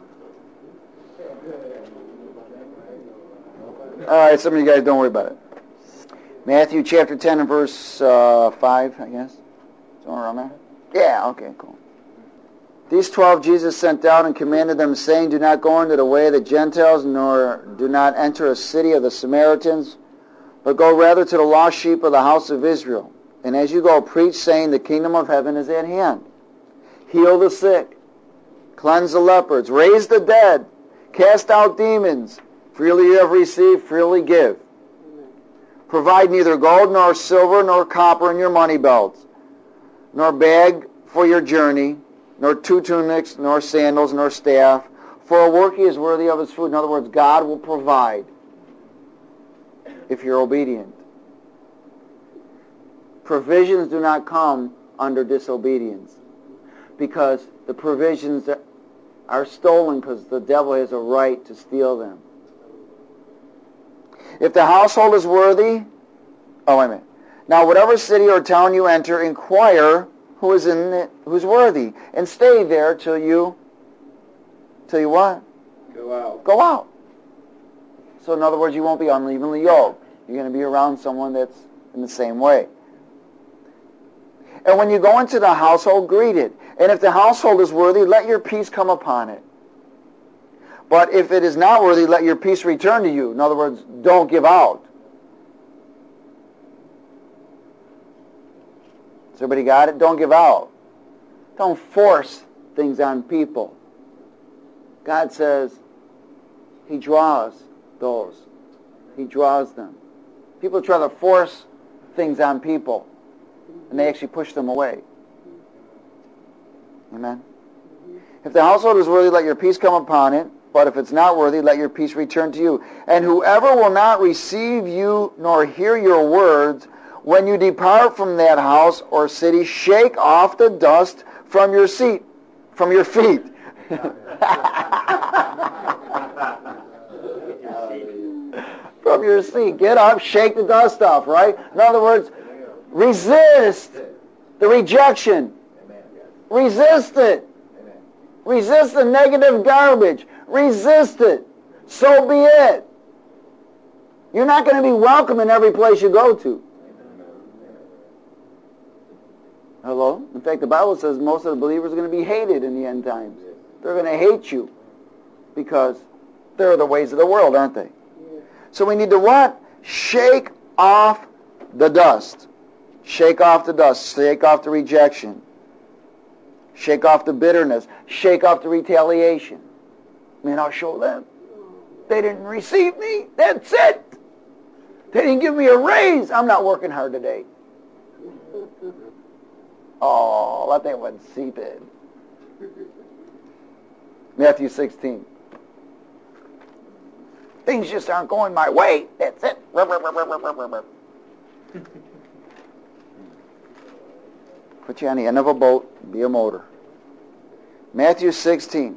All right, some of you guys don't worry about it. Matthew chapter 10 and verse 5, I guess. Somewhere around there. Yeah, okay, cool. These 12 Jesus sent out and commanded them, saying, do not go into the way of the Gentiles, nor do not enter a city of the Samaritans, but go rather to the lost sheep of the house of Israel. And as you go, preach, saying, the kingdom of heaven is at hand. Heal the sick, cleanse the lepers, raise the dead, cast out demons. Freely you have received, freely give. Provide neither gold nor silver nor copper in your money belts, nor bag for your journey, nor two tunics, nor sandals, nor staff. For a worker is worthy of his food. In other words, God will provide if you're obedient. Provisions do not come under disobedience, because the provisions are stolen because the devil has a right to steal them. If the household is worthy, now whatever city or town you enter, inquire who is in it, who's worthy, and stay there till you what? Go out. So in other words, you won't be unevenly yoked. You're going to be around someone that's in the same way. And when you go into the household, greet it. And if the household is worthy, let your peace come upon it. But if it is not worthy, let your peace return to you. In other words, don't give out. Has everybody got it? Don't give out. Don't force things on people. God says He draws those. He draws them. People try to force things on people, and they actually push them away. Amen? If the household is worthy, let your peace come upon it. But if it's not worthy, let your peace return to you. And whoever will not receive you nor hear your words, when you depart from that house or city, shake off the dust from your feet. From your seat. Get up, shake the dust off, right? In other words, resist the rejection. Resist it. Resist the negative garbage. Resist it. So be it. You're not going to be welcome in every place you go to. Hello? In fact, the Bible says most of the believers are going to be hated in the end times. They're going to hate you because they're the ways of the world, aren't they? So we need to what? Shake off the dust. Shake off the dust. Shake off the rejection. Shake off the bitterness. Shake off the retaliation. Man, I'll show them. They didn't receive me. That's it. They didn't give me a raise. I'm not working hard today. Oh, let that one seep in. Matthew 16. Things just aren't going my way. That's it. Put you on the end of a boat, be a motor. Matthew 16.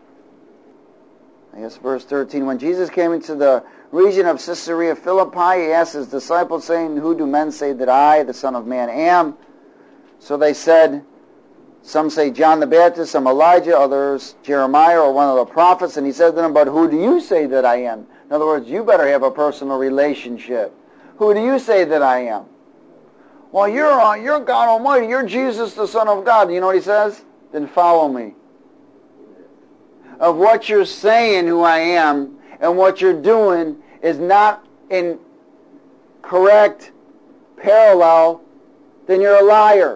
I guess verse 13. When Jesus came into the region of Caesarea Philippi, he asked his disciples, saying, who do men say that I, the Son of Man, am? So they said, some say John the Baptist, some Elijah, others Jeremiah or one of the prophets. And he said to them, but who do you say that I am? In other words, you better have a personal relationship. Who do you say that I am? Well, you're God Almighty. You're Jesus, the Son of God. You know what he says? Then follow me. Of what you're saying who I am and what you're doing is not in correct parallel, then you're a liar.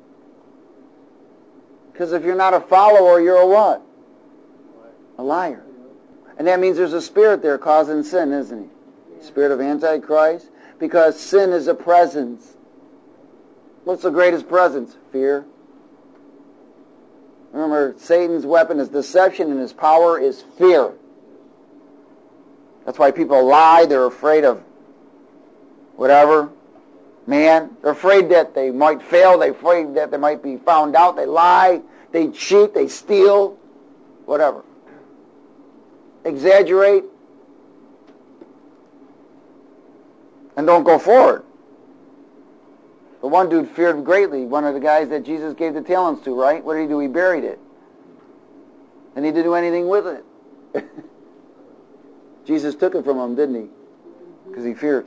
Because if you're not a follower, you're a what? A liar. And that means there's a spirit there causing sin, isn't he? Spirit of Antichrist. Because sin is a presence. What's the greatest presence? Fear. Remember, Satan's weapon is deception and his power is fear. That's why people lie. They're afraid of whatever. Man, they're afraid that they might fail. They're afraid that they might be found out. They lie. They cheat. They steal. Whatever. Exaggerate. And don't go forward. The one dude feared greatly. One of the guys that Jesus gave the talents to, right? What did he do? He buried it. And he didn't do anything with it. Jesus took it from him, didn't he? Because he feared.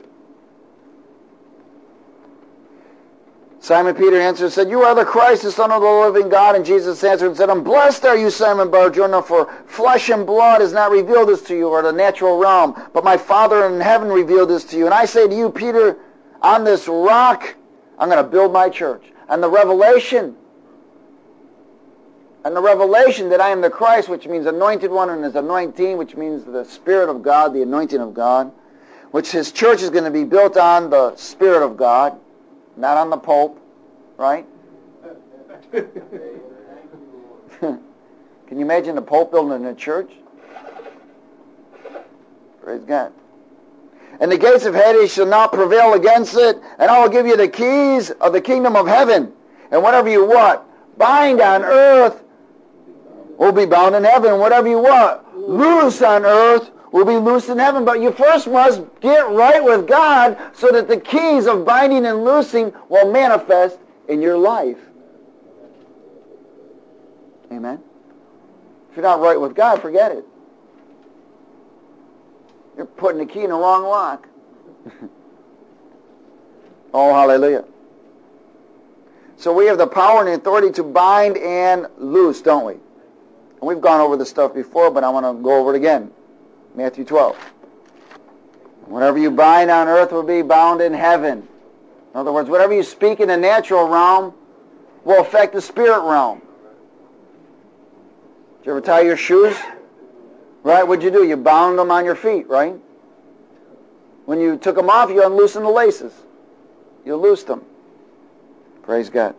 Simon Peter answered and said, "You are the Christ, the Son of the living God." And Jesus answered and said, "Blessed are you, Simon Bar-Jonah, for flesh and blood has not revealed this to you, or the natural realm, but my Father in heaven revealed this to you. And I say to you, Peter, on this rock I'm going to build my church." And the revelation that I am the Christ, which means anointed one, and his anointing, which means the Spirit of God, the anointing of God, which his church is going to be built on the Spirit of God, not on the Pope, right? Can you imagine the Pope building a church? Praise God. "And the gates of Hades shall not prevail against it, and I will give you the keys of the kingdom of heaven. And whatever you what? Bind on earth will be bound in heaven. Whatever you what? Loose on earth will be loosed in heaven." But you first must get right with God so that the keys of binding and loosing will manifest in your life. Amen? If you're not right with God, forget it. You're putting the key in the wrong lock. Oh, hallelujah. So we have the power and the authority to bind and loose, don't we? And we've gone over this stuff before, but I want to go over it again. Matthew 12. Whatever you bind on earth will be bound in heaven. In other words, whatever you speak in the natural realm will affect the spirit realm. Did you ever tie your shoes? Right? What'd you do? You bound them on your feet, right? When you took them off, you unloosened the laces. You loosed them. Praise God.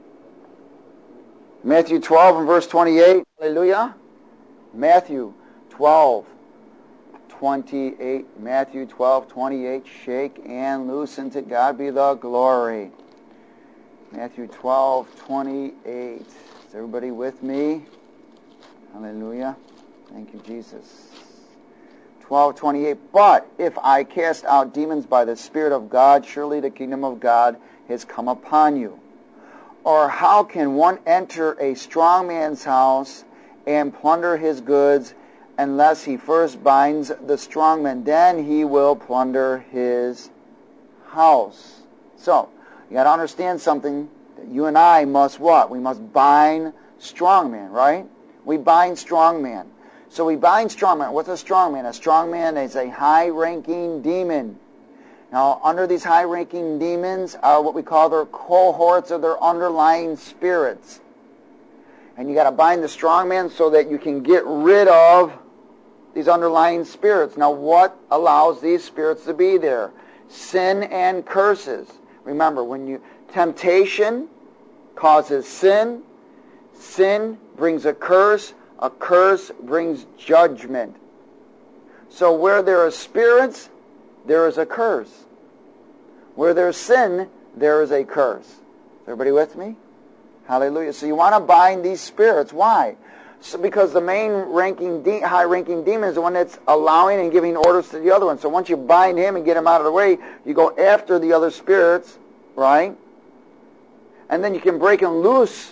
Matthew 12 and verse 28. Hallelujah. Matthew 12, 28. Matthew 12, 28. Shake and loosen. To God be the glory. Matthew 12, 28. Is everybody with me? Hallelujah. Thank you, Jesus. 12:28. "But if I cast out demons by the Spirit of God, surely the kingdom of God has come upon you. Or how can one enter a strong man's house and plunder his goods unless he first binds the strong man? Then he will plunder his house." So, you got to understand something. That you and I must what? We must bind strong man, right? We bind strong man. So we bind strong man. What's a strong man? A strong man is a high-ranking demon. Now, under these high-ranking demons are what we call their cohorts or their underlying spirits. And you got to bind the strong man so that you can get rid of these underlying spirits. Now, what allows these spirits to be there? Sin and curses. Remember, temptation causes sin. Sin brings a curse brings judgment. So where there are spirits, there is a curse. Where there's sin, there is a curse. Is everybody with me? Hallelujah. So you want to bind these spirits. Why? So because the main high-ranking demon is the one that's allowing and giving orders to the other one. So once you bind him and get him out of the way, you go after the other spirits, right? And then you can break and loose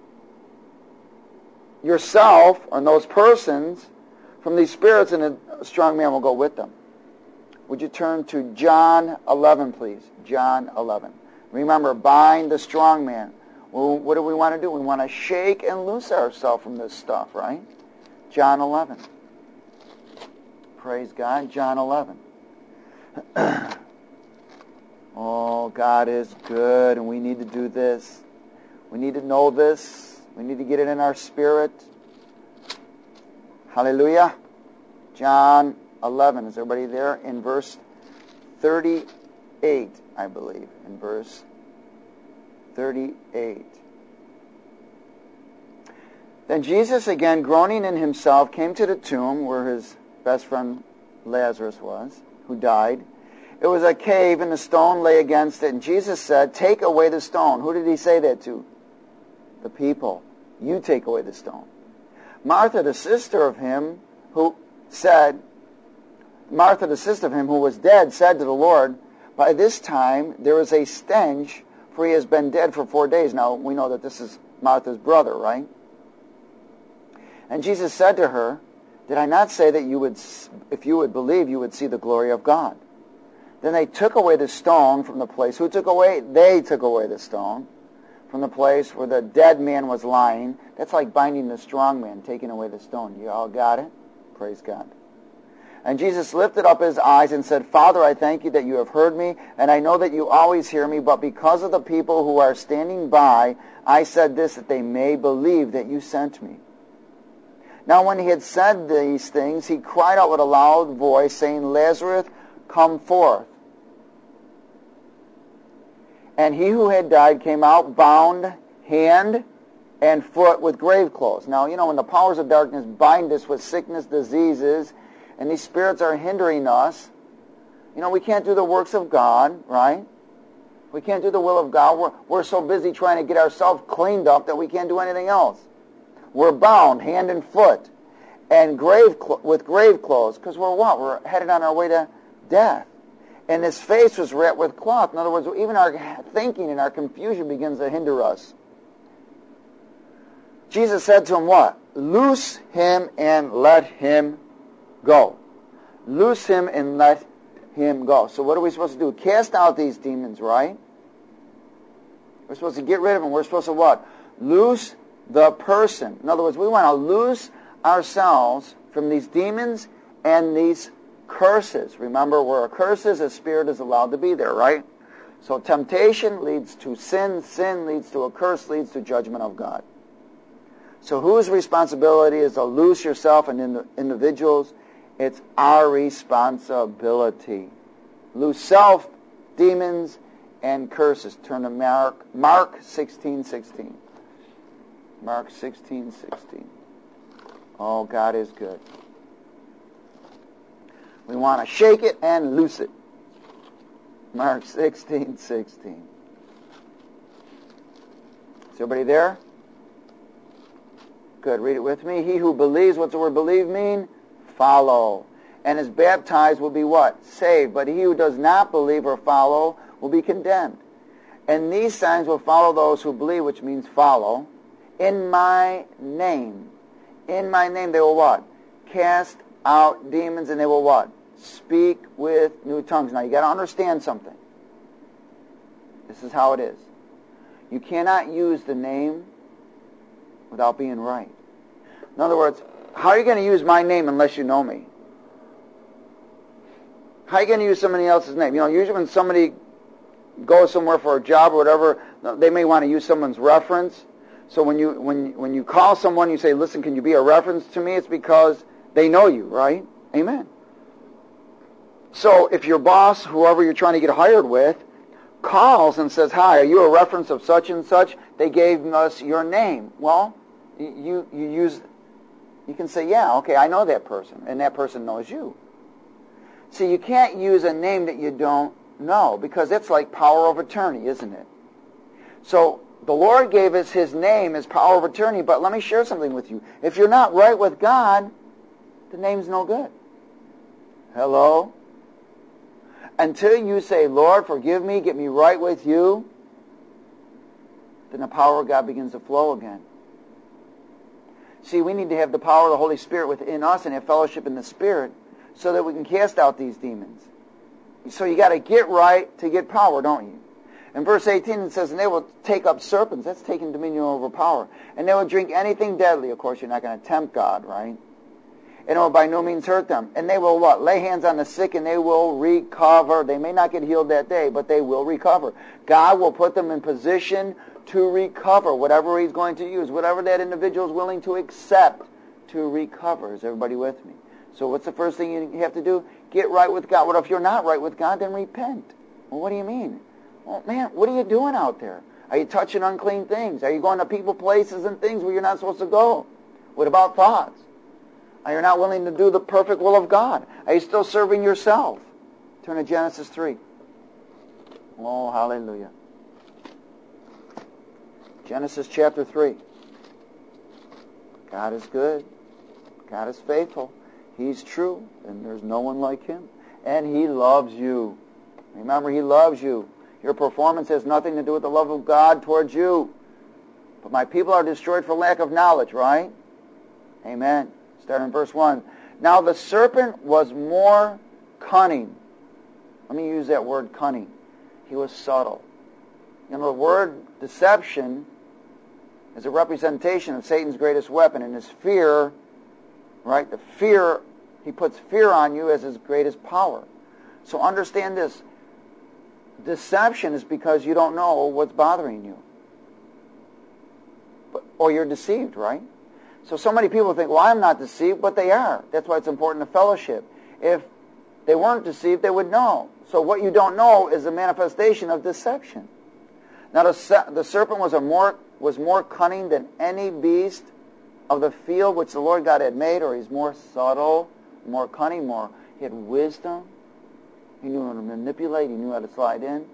yourself and those persons from these spirits, and a strong man will go with them. Would you turn to John 11, please? John 11. Remember, bind the strong man. Well, what do we want to do? We want to shake and loose ourselves from this stuff, right? John 11. Praise God. John 11. Oh, God is good, and we need to do this. We need to know this. We need to get it in our spirit. Hallelujah. John 11. Is everybody there? In verse 38, I believe. In verse 38. "Then Jesus, again groaning in himself, came to the tomb where his best friend Lazarus was, who died. It was a cave, and the stone lay against it. And Jesus said, 'Take away the stone.'" Who did he say that to? The people. "You take away the stone." Martha, the sister of him who was dead, said to the Lord, "By this time there is a stench, for he has been dead for 4 days." Now, we know that this is Martha's brother, right? And Jesus said to her, did I not say that if you would believe, you would see the glory of God? Then they took away the stone from the place. Who took away? They took away the stone from the place where the dead man was lying. That's like binding the strong man, taking away the stone. You all got it? Praise God. And Jesus lifted up his eyes and said, Father, I thank you that you have heard me, and I know that you always hear me, but because of the people who are standing by, I said this, that they may believe that you sent me. Now when he had said these things, he cried out with a loud voice, saying, Lazarus, come forth. And he who had died came out, bound hand and foot with grave clothes. Now, when the powers of darkness bind us with sickness, diseases, and these spirits are hindering us, we can't do the works of God, right? We can't do the will of God. We're so busy trying to get ourselves cleaned up that we can't do anything else. We're bound hand and foot and with grave clothes, because we're what? We're headed on our way to death. And his face was wrapped with cloth. In other words, even our thinking and our confusion begins to hinder us. Jesus said to him what? Loose him and let him go. Loose him and let him go. So what are we supposed to do? Cast out these demons, right? We're supposed to get rid of them. We're supposed to what? Loose the person. In other words, we want to loose ourselves from these demons and these curses. Remember, where a curse is, a spirit is allowed to be there, right? So temptation leads to sin. Sin leads to a curse, leads to judgment of God. So whose responsibility is to loose yourself and individuals? It's our responsibility. Loose self, demons, and curses. Turn to Mark 16:16. Mark 16:16. Oh, God is good. We want to shake it and loose it. Mark 16:16. Is everybody there? Good. Read it with me. He who believes, what's the word believe mean? Follow. And is baptized will be what? Saved. But he who does not believe or follow will be condemned. And these signs will follow those who believe, which means follow. In my name. In my name they will what? Cast out demons, and they will what? Speak with new tongues. Now you got to understand something. This is how it is. You cannot use the name without being right. In other words, how are you going to use my name unless you know me? How are you going to use somebody else's name? Usually when somebody goes somewhere for a job or whatever, they may want to use someone's reference. So when you call someone, you say, listen, can you be a reference to me? It's because they know you, right? Amen. So if your boss, whoever you're trying to get hired with, calls and says, hi, are you a reference of such and such? They gave us your name. Well, you can say, yeah, okay, I know that person, and that person knows you. See, you can't use a name that you don't know, because it's like power of attorney, isn't it? So the Lord gave us his name as power of attorney, but let me share something with you. If you're not right with God, the name's no good. Hello? Until you say, Lord, forgive me, get me right with you, then the power of God begins to flow again. See, we need to have the power of the Holy Spirit within us and have fellowship in the Spirit so that we can cast out these demons. So you got to get right to get power, don't you? In verse 18 it says, and they will take up serpents. That's taking dominion over power. And they will drink anything deadly. Of course, you're not going to tempt God, right? And it will by no means hurt them. And they will what? Lay hands on the sick and they will recover. They may not get healed that day, but they will recover. God will put them in position to recover whatever he's going to use, whatever that individual is willing to accept to recover. Is everybody with me? So what's the first thing you have to do? Get right with God. What if you're not right with God? Then repent. Well, what do you mean? Well, man, what are you doing out there? Are you touching unclean things? Are you going to people, places, and things where you're not supposed to go? What about thoughts? Are you not willing to do the perfect will of God? Are you still serving yourself? Turn to Genesis 3. Oh, hallelujah. Genesis chapter 3. God is good. God is faithful. He's true, and there's no one like him. And he loves you. Remember, he loves you. Your performance has nothing to do with the love of God towards you. But my people are destroyed for lack of knowledge, right? Amen. Starting in verse 1. Now the serpent was more cunning. Let me use that word cunning. He was subtle. You know, the word deception is a representation of Satan's greatest weapon, and his fear, right? The fear, he puts fear on you as his greatest power. So understand this. Deception is because you don't know what's bothering you. Or you're deceived, right? So many people think, well, I'm not deceived, but they are. That's why it's important to fellowship. If they weren't deceived, they would know. So what you don't know is a manifestation of deception. Now the serpent was more cunning than any beast of the field which the Lord God had made, or he's more subtle, more cunning, he had wisdom. He knew how to manipulate. He knew how to slide in.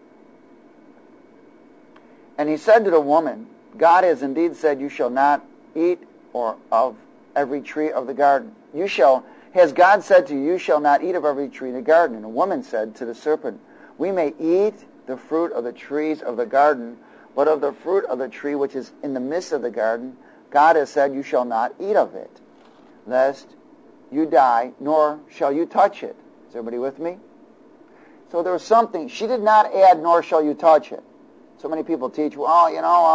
And he said to the woman, God has indeed said, you shall not eat of every tree of the garden. Has God said to you, you shall not eat of every tree in the garden? And the woman said to the serpent, we may eat the fruit of the trees of the garden, but of the fruit of the tree which is in the midst of the garden, God has said, you shall not eat of it, lest you die, nor shall you touch it. Is everybody with me? So there was something. She did not add, nor shall you touch it. So many people teach, well,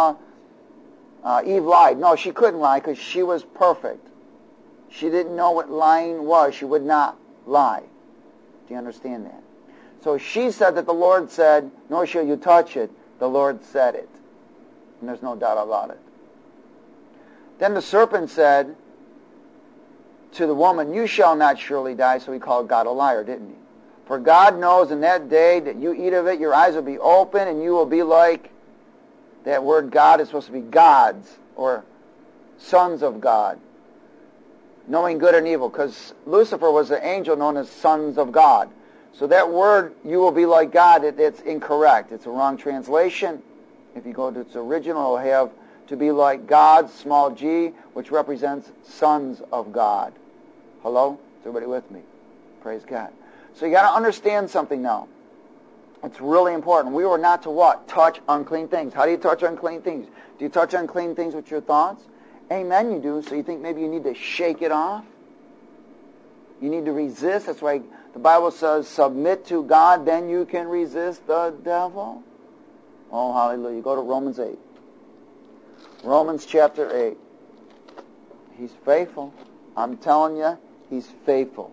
Eve lied. No, she couldn't lie because she was perfect. She didn't know what lying was. She would not lie. Do you understand that? So she said that the Lord said, nor shall you touch it. The Lord said it. And there's no doubt about it. Then the serpent said to the woman, you shall not surely die. So he called God a liar, didn't he? For God knows in that day that you eat of it, your eyes will be open, and you will be like, that word God is supposed to be gods, or sons of God, knowing good and evil, because Lucifer was an angel known as sons of God. So that word, you will be like God, it's incorrect. It's a wrong translation. If you go to its original, it'll have to be like God, small g, which represents sons of God. Hello? Is everybody with me? Praise God. So you got to understand something now. It's really important. We were not to what? Touch unclean things. How do you touch unclean things? Do you touch unclean things with your thoughts? Amen, you do. So you think maybe you need to shake it off? You need to resist. That's why the Bible says, submit to God, then you can resist the devil. Oh, hallelujah. Go to Romans 8. Romans chapter 8. He's faithful. I'm telling you, he's faithful.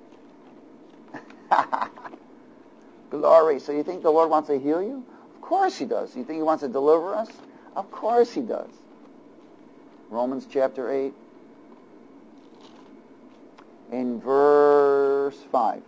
Glory. So you think the Lord wants to heal you? Of course he does. You think he wants to deliver us? Of course he does. Romans chapter 8 in verse 5.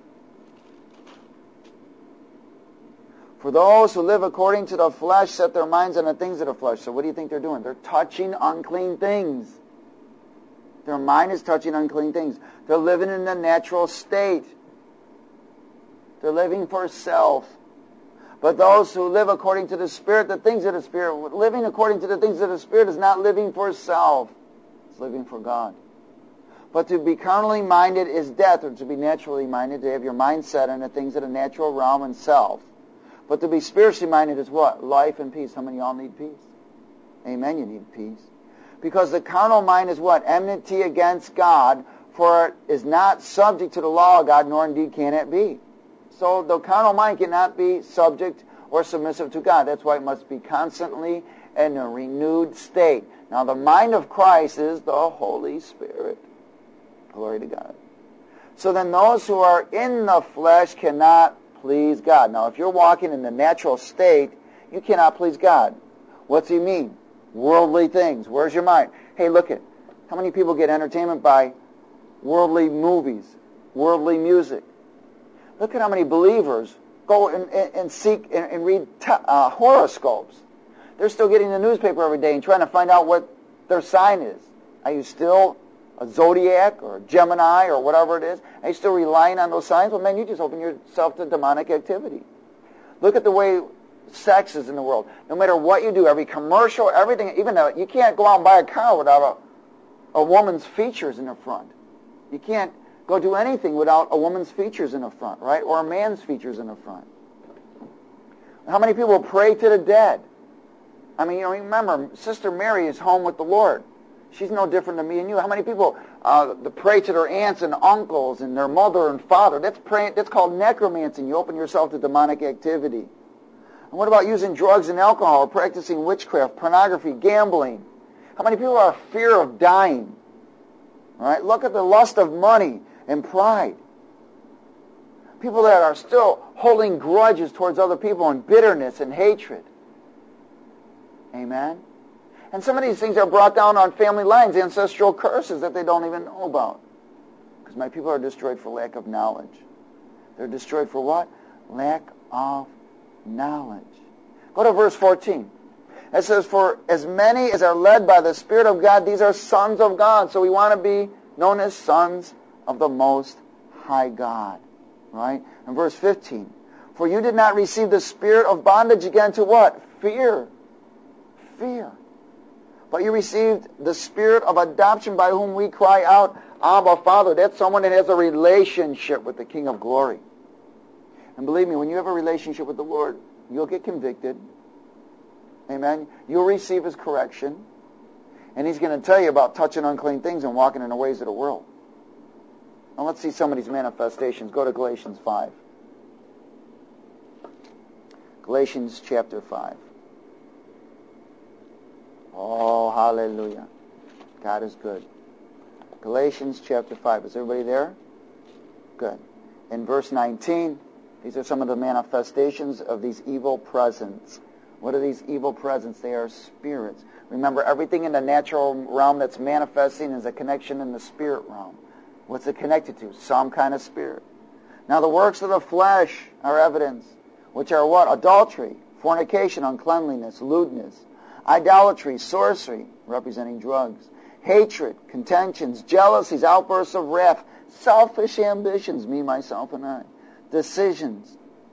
For those who live according to the flesh set their minds on the things of the flesh. So what do you think they're doing? They're touching unclean things. Their mind is touching unclean things. They're living in the natural state. They're living for self. But those who live according to the Spirit, the things of the Spirit, living according to the things of the Spirit is not living for self. It's living for God. But to be carnally minded is death, or to be naturally minded, to have your mind set on the things of the natural realm and self. But to be spiritually minded is what? Life and peace. How many of y'all need peace? Amen, you need peace. Because the carnal mind is what? Enmity against God, for it is not subject to the law of God, nor indeed can it be. So the carnal mind cannot be subject or submissive to God. That's why it must be constantly in a renewed state. Now the mind of Christ is the Holy Spirit. Glory to God. So then those who are in the flesh cannot please God. Now if you're walking in the natural state, you cannot please God. What's he mean? Worldly things. Where's your mind? Hey, look at how many people get entertainment by worldly movies, worldly music. Look at how many believers go and seek and read horoscopes. They're still getting the newspaper every day and trying to find out what their sign is. Are you still a zodiac or a Gemini or whatever it is? Are you still relying on those signs? Well, man, you just open yourself to demonic activity. Look at the way sex is in the world. No matter what you do, every commercial, everything, even though you can't go out and buy a car without a woman's features in the front. You can't go do anything without a woman's features in the front, right? Or a man's features in the front. How many people pray to the dead? I mean, remember, Sister Mary is home with the Lord. She's no different than me and you. How many people pray to their aunts and uncles and their mother and father? That's called necromancy. You open yourself to demonic activity. And what about using drugs and alcohol, or practicing witchcraft, pornography, gambling? How many people are fear of dying? All right? Look at the lust of money and pride. People that are still holding grudges towards other people and bitterness and hatred. Amen? And some of these things are brought down on family lines, ancestral curses that they don't even know about. Because my people are destroyed for lack of knowledge. They're destroyed for what? Lack of knowledge. Go to verse 14. It says, for as many as are led by the Spirit of God, these are sons of God. So we want to be known as sons of the Most High God. Right? And verse 15. For you did not receive the spirit of bondage again to what? Fear. Fear. But you received the spirit of adoption by whom we cry out, Abba, Father. That's someone that has a relationship with the King of Glory. And believe me, when you have a relationship with the Lord, you'll get convicted. Amen. You'll receive His correction. And He's going to tell you about touching unclean things and walking in the ways of the world. Now let's see some of these manifestations. Go to Galatians 5. Galatians chapter 5. Oh, hallelujah. God is good. Galatians chapter 5. Is everybody there? Good. In verse 19, these are some of the manifestations of these evil presence. What are these evil presence? They are spirits. Remember, everything in the natural realm that's manifesting is a connection in the spirit realm. What's it connected to? Some kind of spirit. Now the works of the flesh are evidence, which are what? Adultery, fornication, uncleanliness, lewdness, idolatry, sorcery, representing drugs, hatred, contentions, jealousies, outbursts of wrath, selfish ambitions, me, myself, and I, dissensions,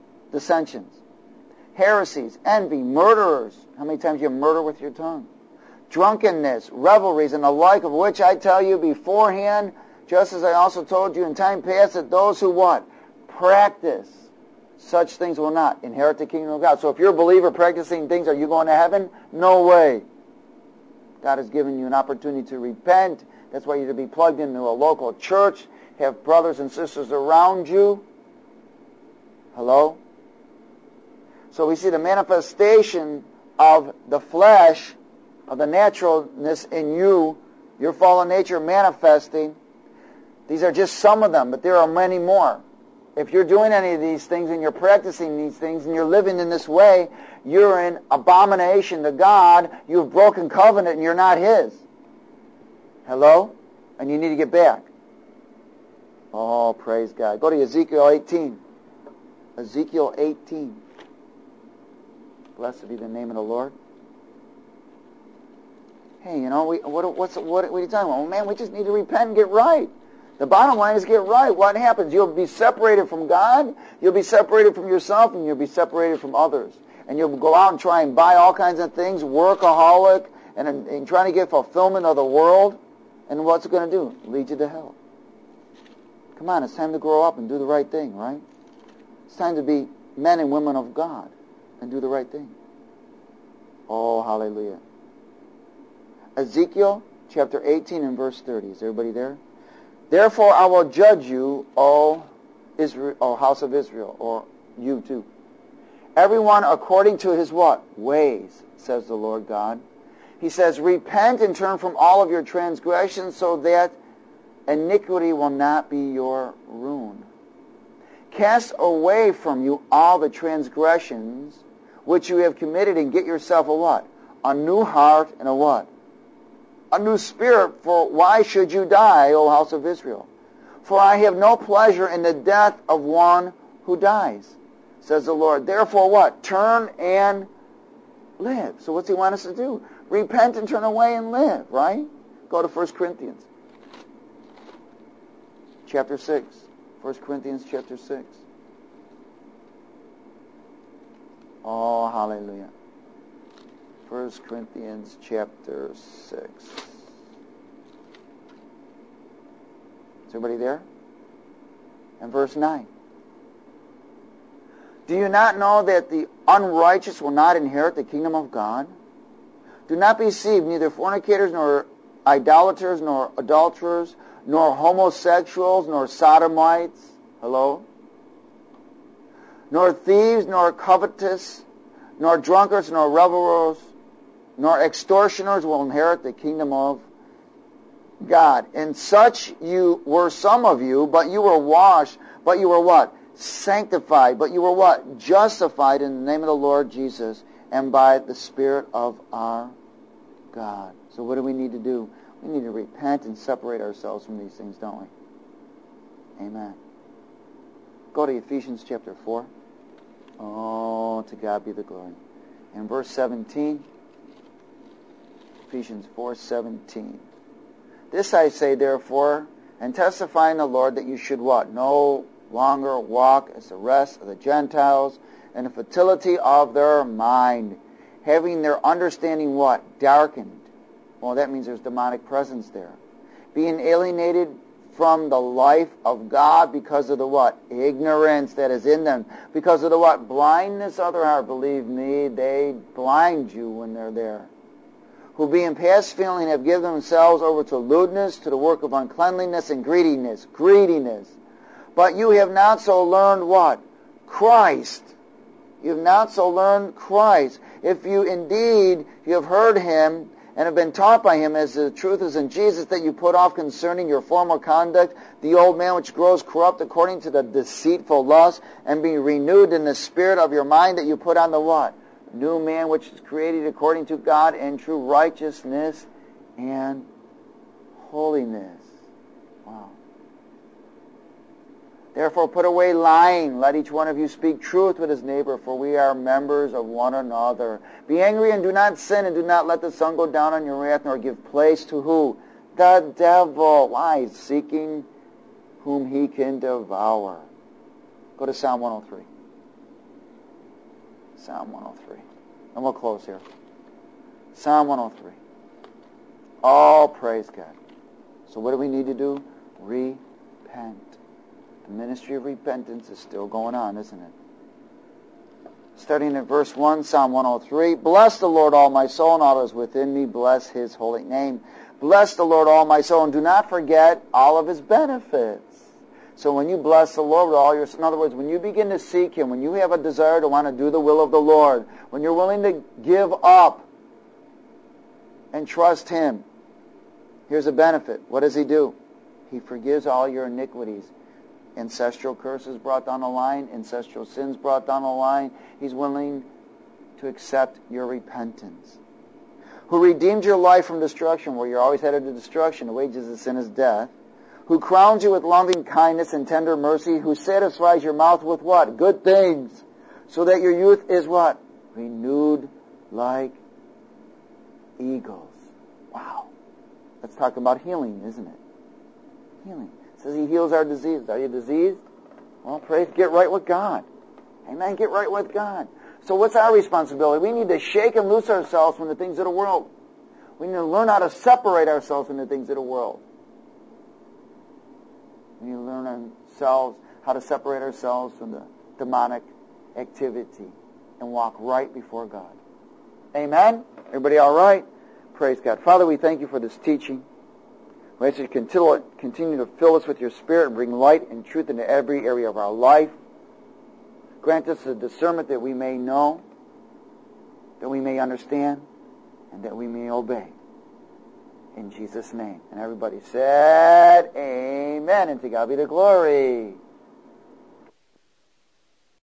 heresies, envy, murderers. How many times you murder with your tongue? Drunkenness, revelries, and the like, of which I tell you beforehand, just as I also told you in time past, that those who what? Practice such things will not inherit the kingdom of God. So if you're a believer practicing things, are you going to heaven? No way. God has given you an opportunity to repent. That's why you're to be plugged into a local church, have brothers and sisters around you. Hello? So we see the manifestation of the flesh, of the naturalness in you, your fallen nature manifesting. These are just some of them, but there are many more. If you're doing any of these things and you're practicing these things and you're living in this way, you're in abomination to God. You've broken covenant and you're not His. Hello? And you need to get back. Oh, praise God. Go to Ezekiel 18. Ezekiel 18. Blessed be the name of the Lord. Hey, what are you talking about? Well, man, we just need to repent and get right. The bottom line is get right. What happens? You'll be separated from God, you'll be separated from yourself, and you'll be separated from others. And you'll go out and try and buy all kinds of things, workaholic, and trying to get fulfillment of the world. And what's it going to do? Lead you to hell. Come on, it's time to grow up and do the right thing, right? It's time to be men and women of God and do the right thing. Oh, hallelujah. Ezekiel chapter 18 and verse 30. Is everybody there? Therefore I will judge you, O Israel, O house of Israel, or you too. Everyone according to his what? Ways, says the Lord God. He says, repent and turn from all of your transgressions so that iniquity will not be your ruin. Cast away from you all the transgressions which you have committed and get yourself a what? A new heart and a what? A new spirit, for why should you die, O house of Israel? For I have no pleasure in the death of one who dies, says the Lord. Therefore what? Turn and live. So what's He want us to do? Repent and turn away and live, right? Go to 1 Corinthians chapter 6. 1 Corinthians chapter 6. Oh, hallelujah. 1 Corinthians chapter 6. Is everybody there? And verse 9. Do you not know that the unrighteous will not inherit the kingdom of God? Do not be deceived, neither fornicators, nor idolaters, nor adulterers, nor homosexuals, nor sodomites. Hello? Nor thieves, nor covetous, nor drunkards, nor revelers, nor extortioners will inherit the kingdom of God. And such you were some of you, but you were washed, but you were what? Sanctified, but you were what? Justified in the name of the Lord Jesus and by the Spirit of our God. So what do we need to do? We need to repent and separate ourselves from these things, don't we? Amen. Go to Ephesians chapter 4. Oh, to God be the glory. In verse 17, Ephesians 4:17. This I say, therefore, and testify in the Lord that you should what? No longer walk as the rest of the Gentiles in the futility of their mind, having their understanding what? Darkened. Well, that means there's demonic presence there. Being alienated from the life of God because of the what? Ignorance that is in them. Because of the what? Blindness of their heart. Believe me, they blind you when they're there. Who being past feeling have given themselves over to lewdness, to the work of uncleanliness and greediness. But you have not so learned what? Christ. You have not so learned Christ. If you indeed you have heard him and have been taught by him, as the truth is in Jesus, that you put off concerning your former conduct the old man which grows corrupt according to the deceitful lust, and be renewed in the spirit of your mind, that you put on the what? New man which is created according to God in true righteousness and holiness. Wow. Therefore put away lying. Let each one of you speak truth with his neighbor, for we are members of one another. Be angry and do not sin, and do not let the sun go down on your wrath, nor give place to who? The devil. Why? He's seeking whom he can devour. Go to Psalm 103. Psalm 103. And we'll close here. Psalm 103. Oh, praise God. So what do we need to do? Repent. The ministry of repentance is still going on, isn't it? Starting at verse 1, Psalm 103. Bless the Lord, all my soul, and all that is within me. Bless his holy name. Bless the Lord, all my soul, and do not forget all of his benefits. So when you bless the Lord with all your... In other words, when you begin to seek him, when you have a desire to want to do the will of the Lord, when you're willing to give up and trust him, here's a benefit. What does he do? He forgives all your iniquities. Ancestral curses brought down the line, ancestral sins brought down the line. He's willing to accept your repentance. Who redeemed your life from destruction, where you're always headed to destruction. The wages of sin is death. Who crowns you with loving kindness and tender mercy, who satisfies your mouth with what? Good things, so that your youth is what? Renewed like eagles. Wow. Let's talk about healing, isn't it? Healing. It says he heals our diseases. Are you diseased? Well, praise, get right with God. Amen, get right with God. So what's our responsibility? We need to shake and loose ourselves from the things of the world. We need to learn how to separate ourselves from the things of the world. We need to learn ourselves how to separate ourselves from the demonic activity and walk right before God. Amen? Everybody all right? Praise God. Father, we thank you for this teaching. We ask you to continue to fill us with your Spirit and bring light and truth into every area of our life. Grant us the discernment that we may know, that we may understand, and that we may obey. In Jesus' name. And everybody said, amen. And to God be the glory.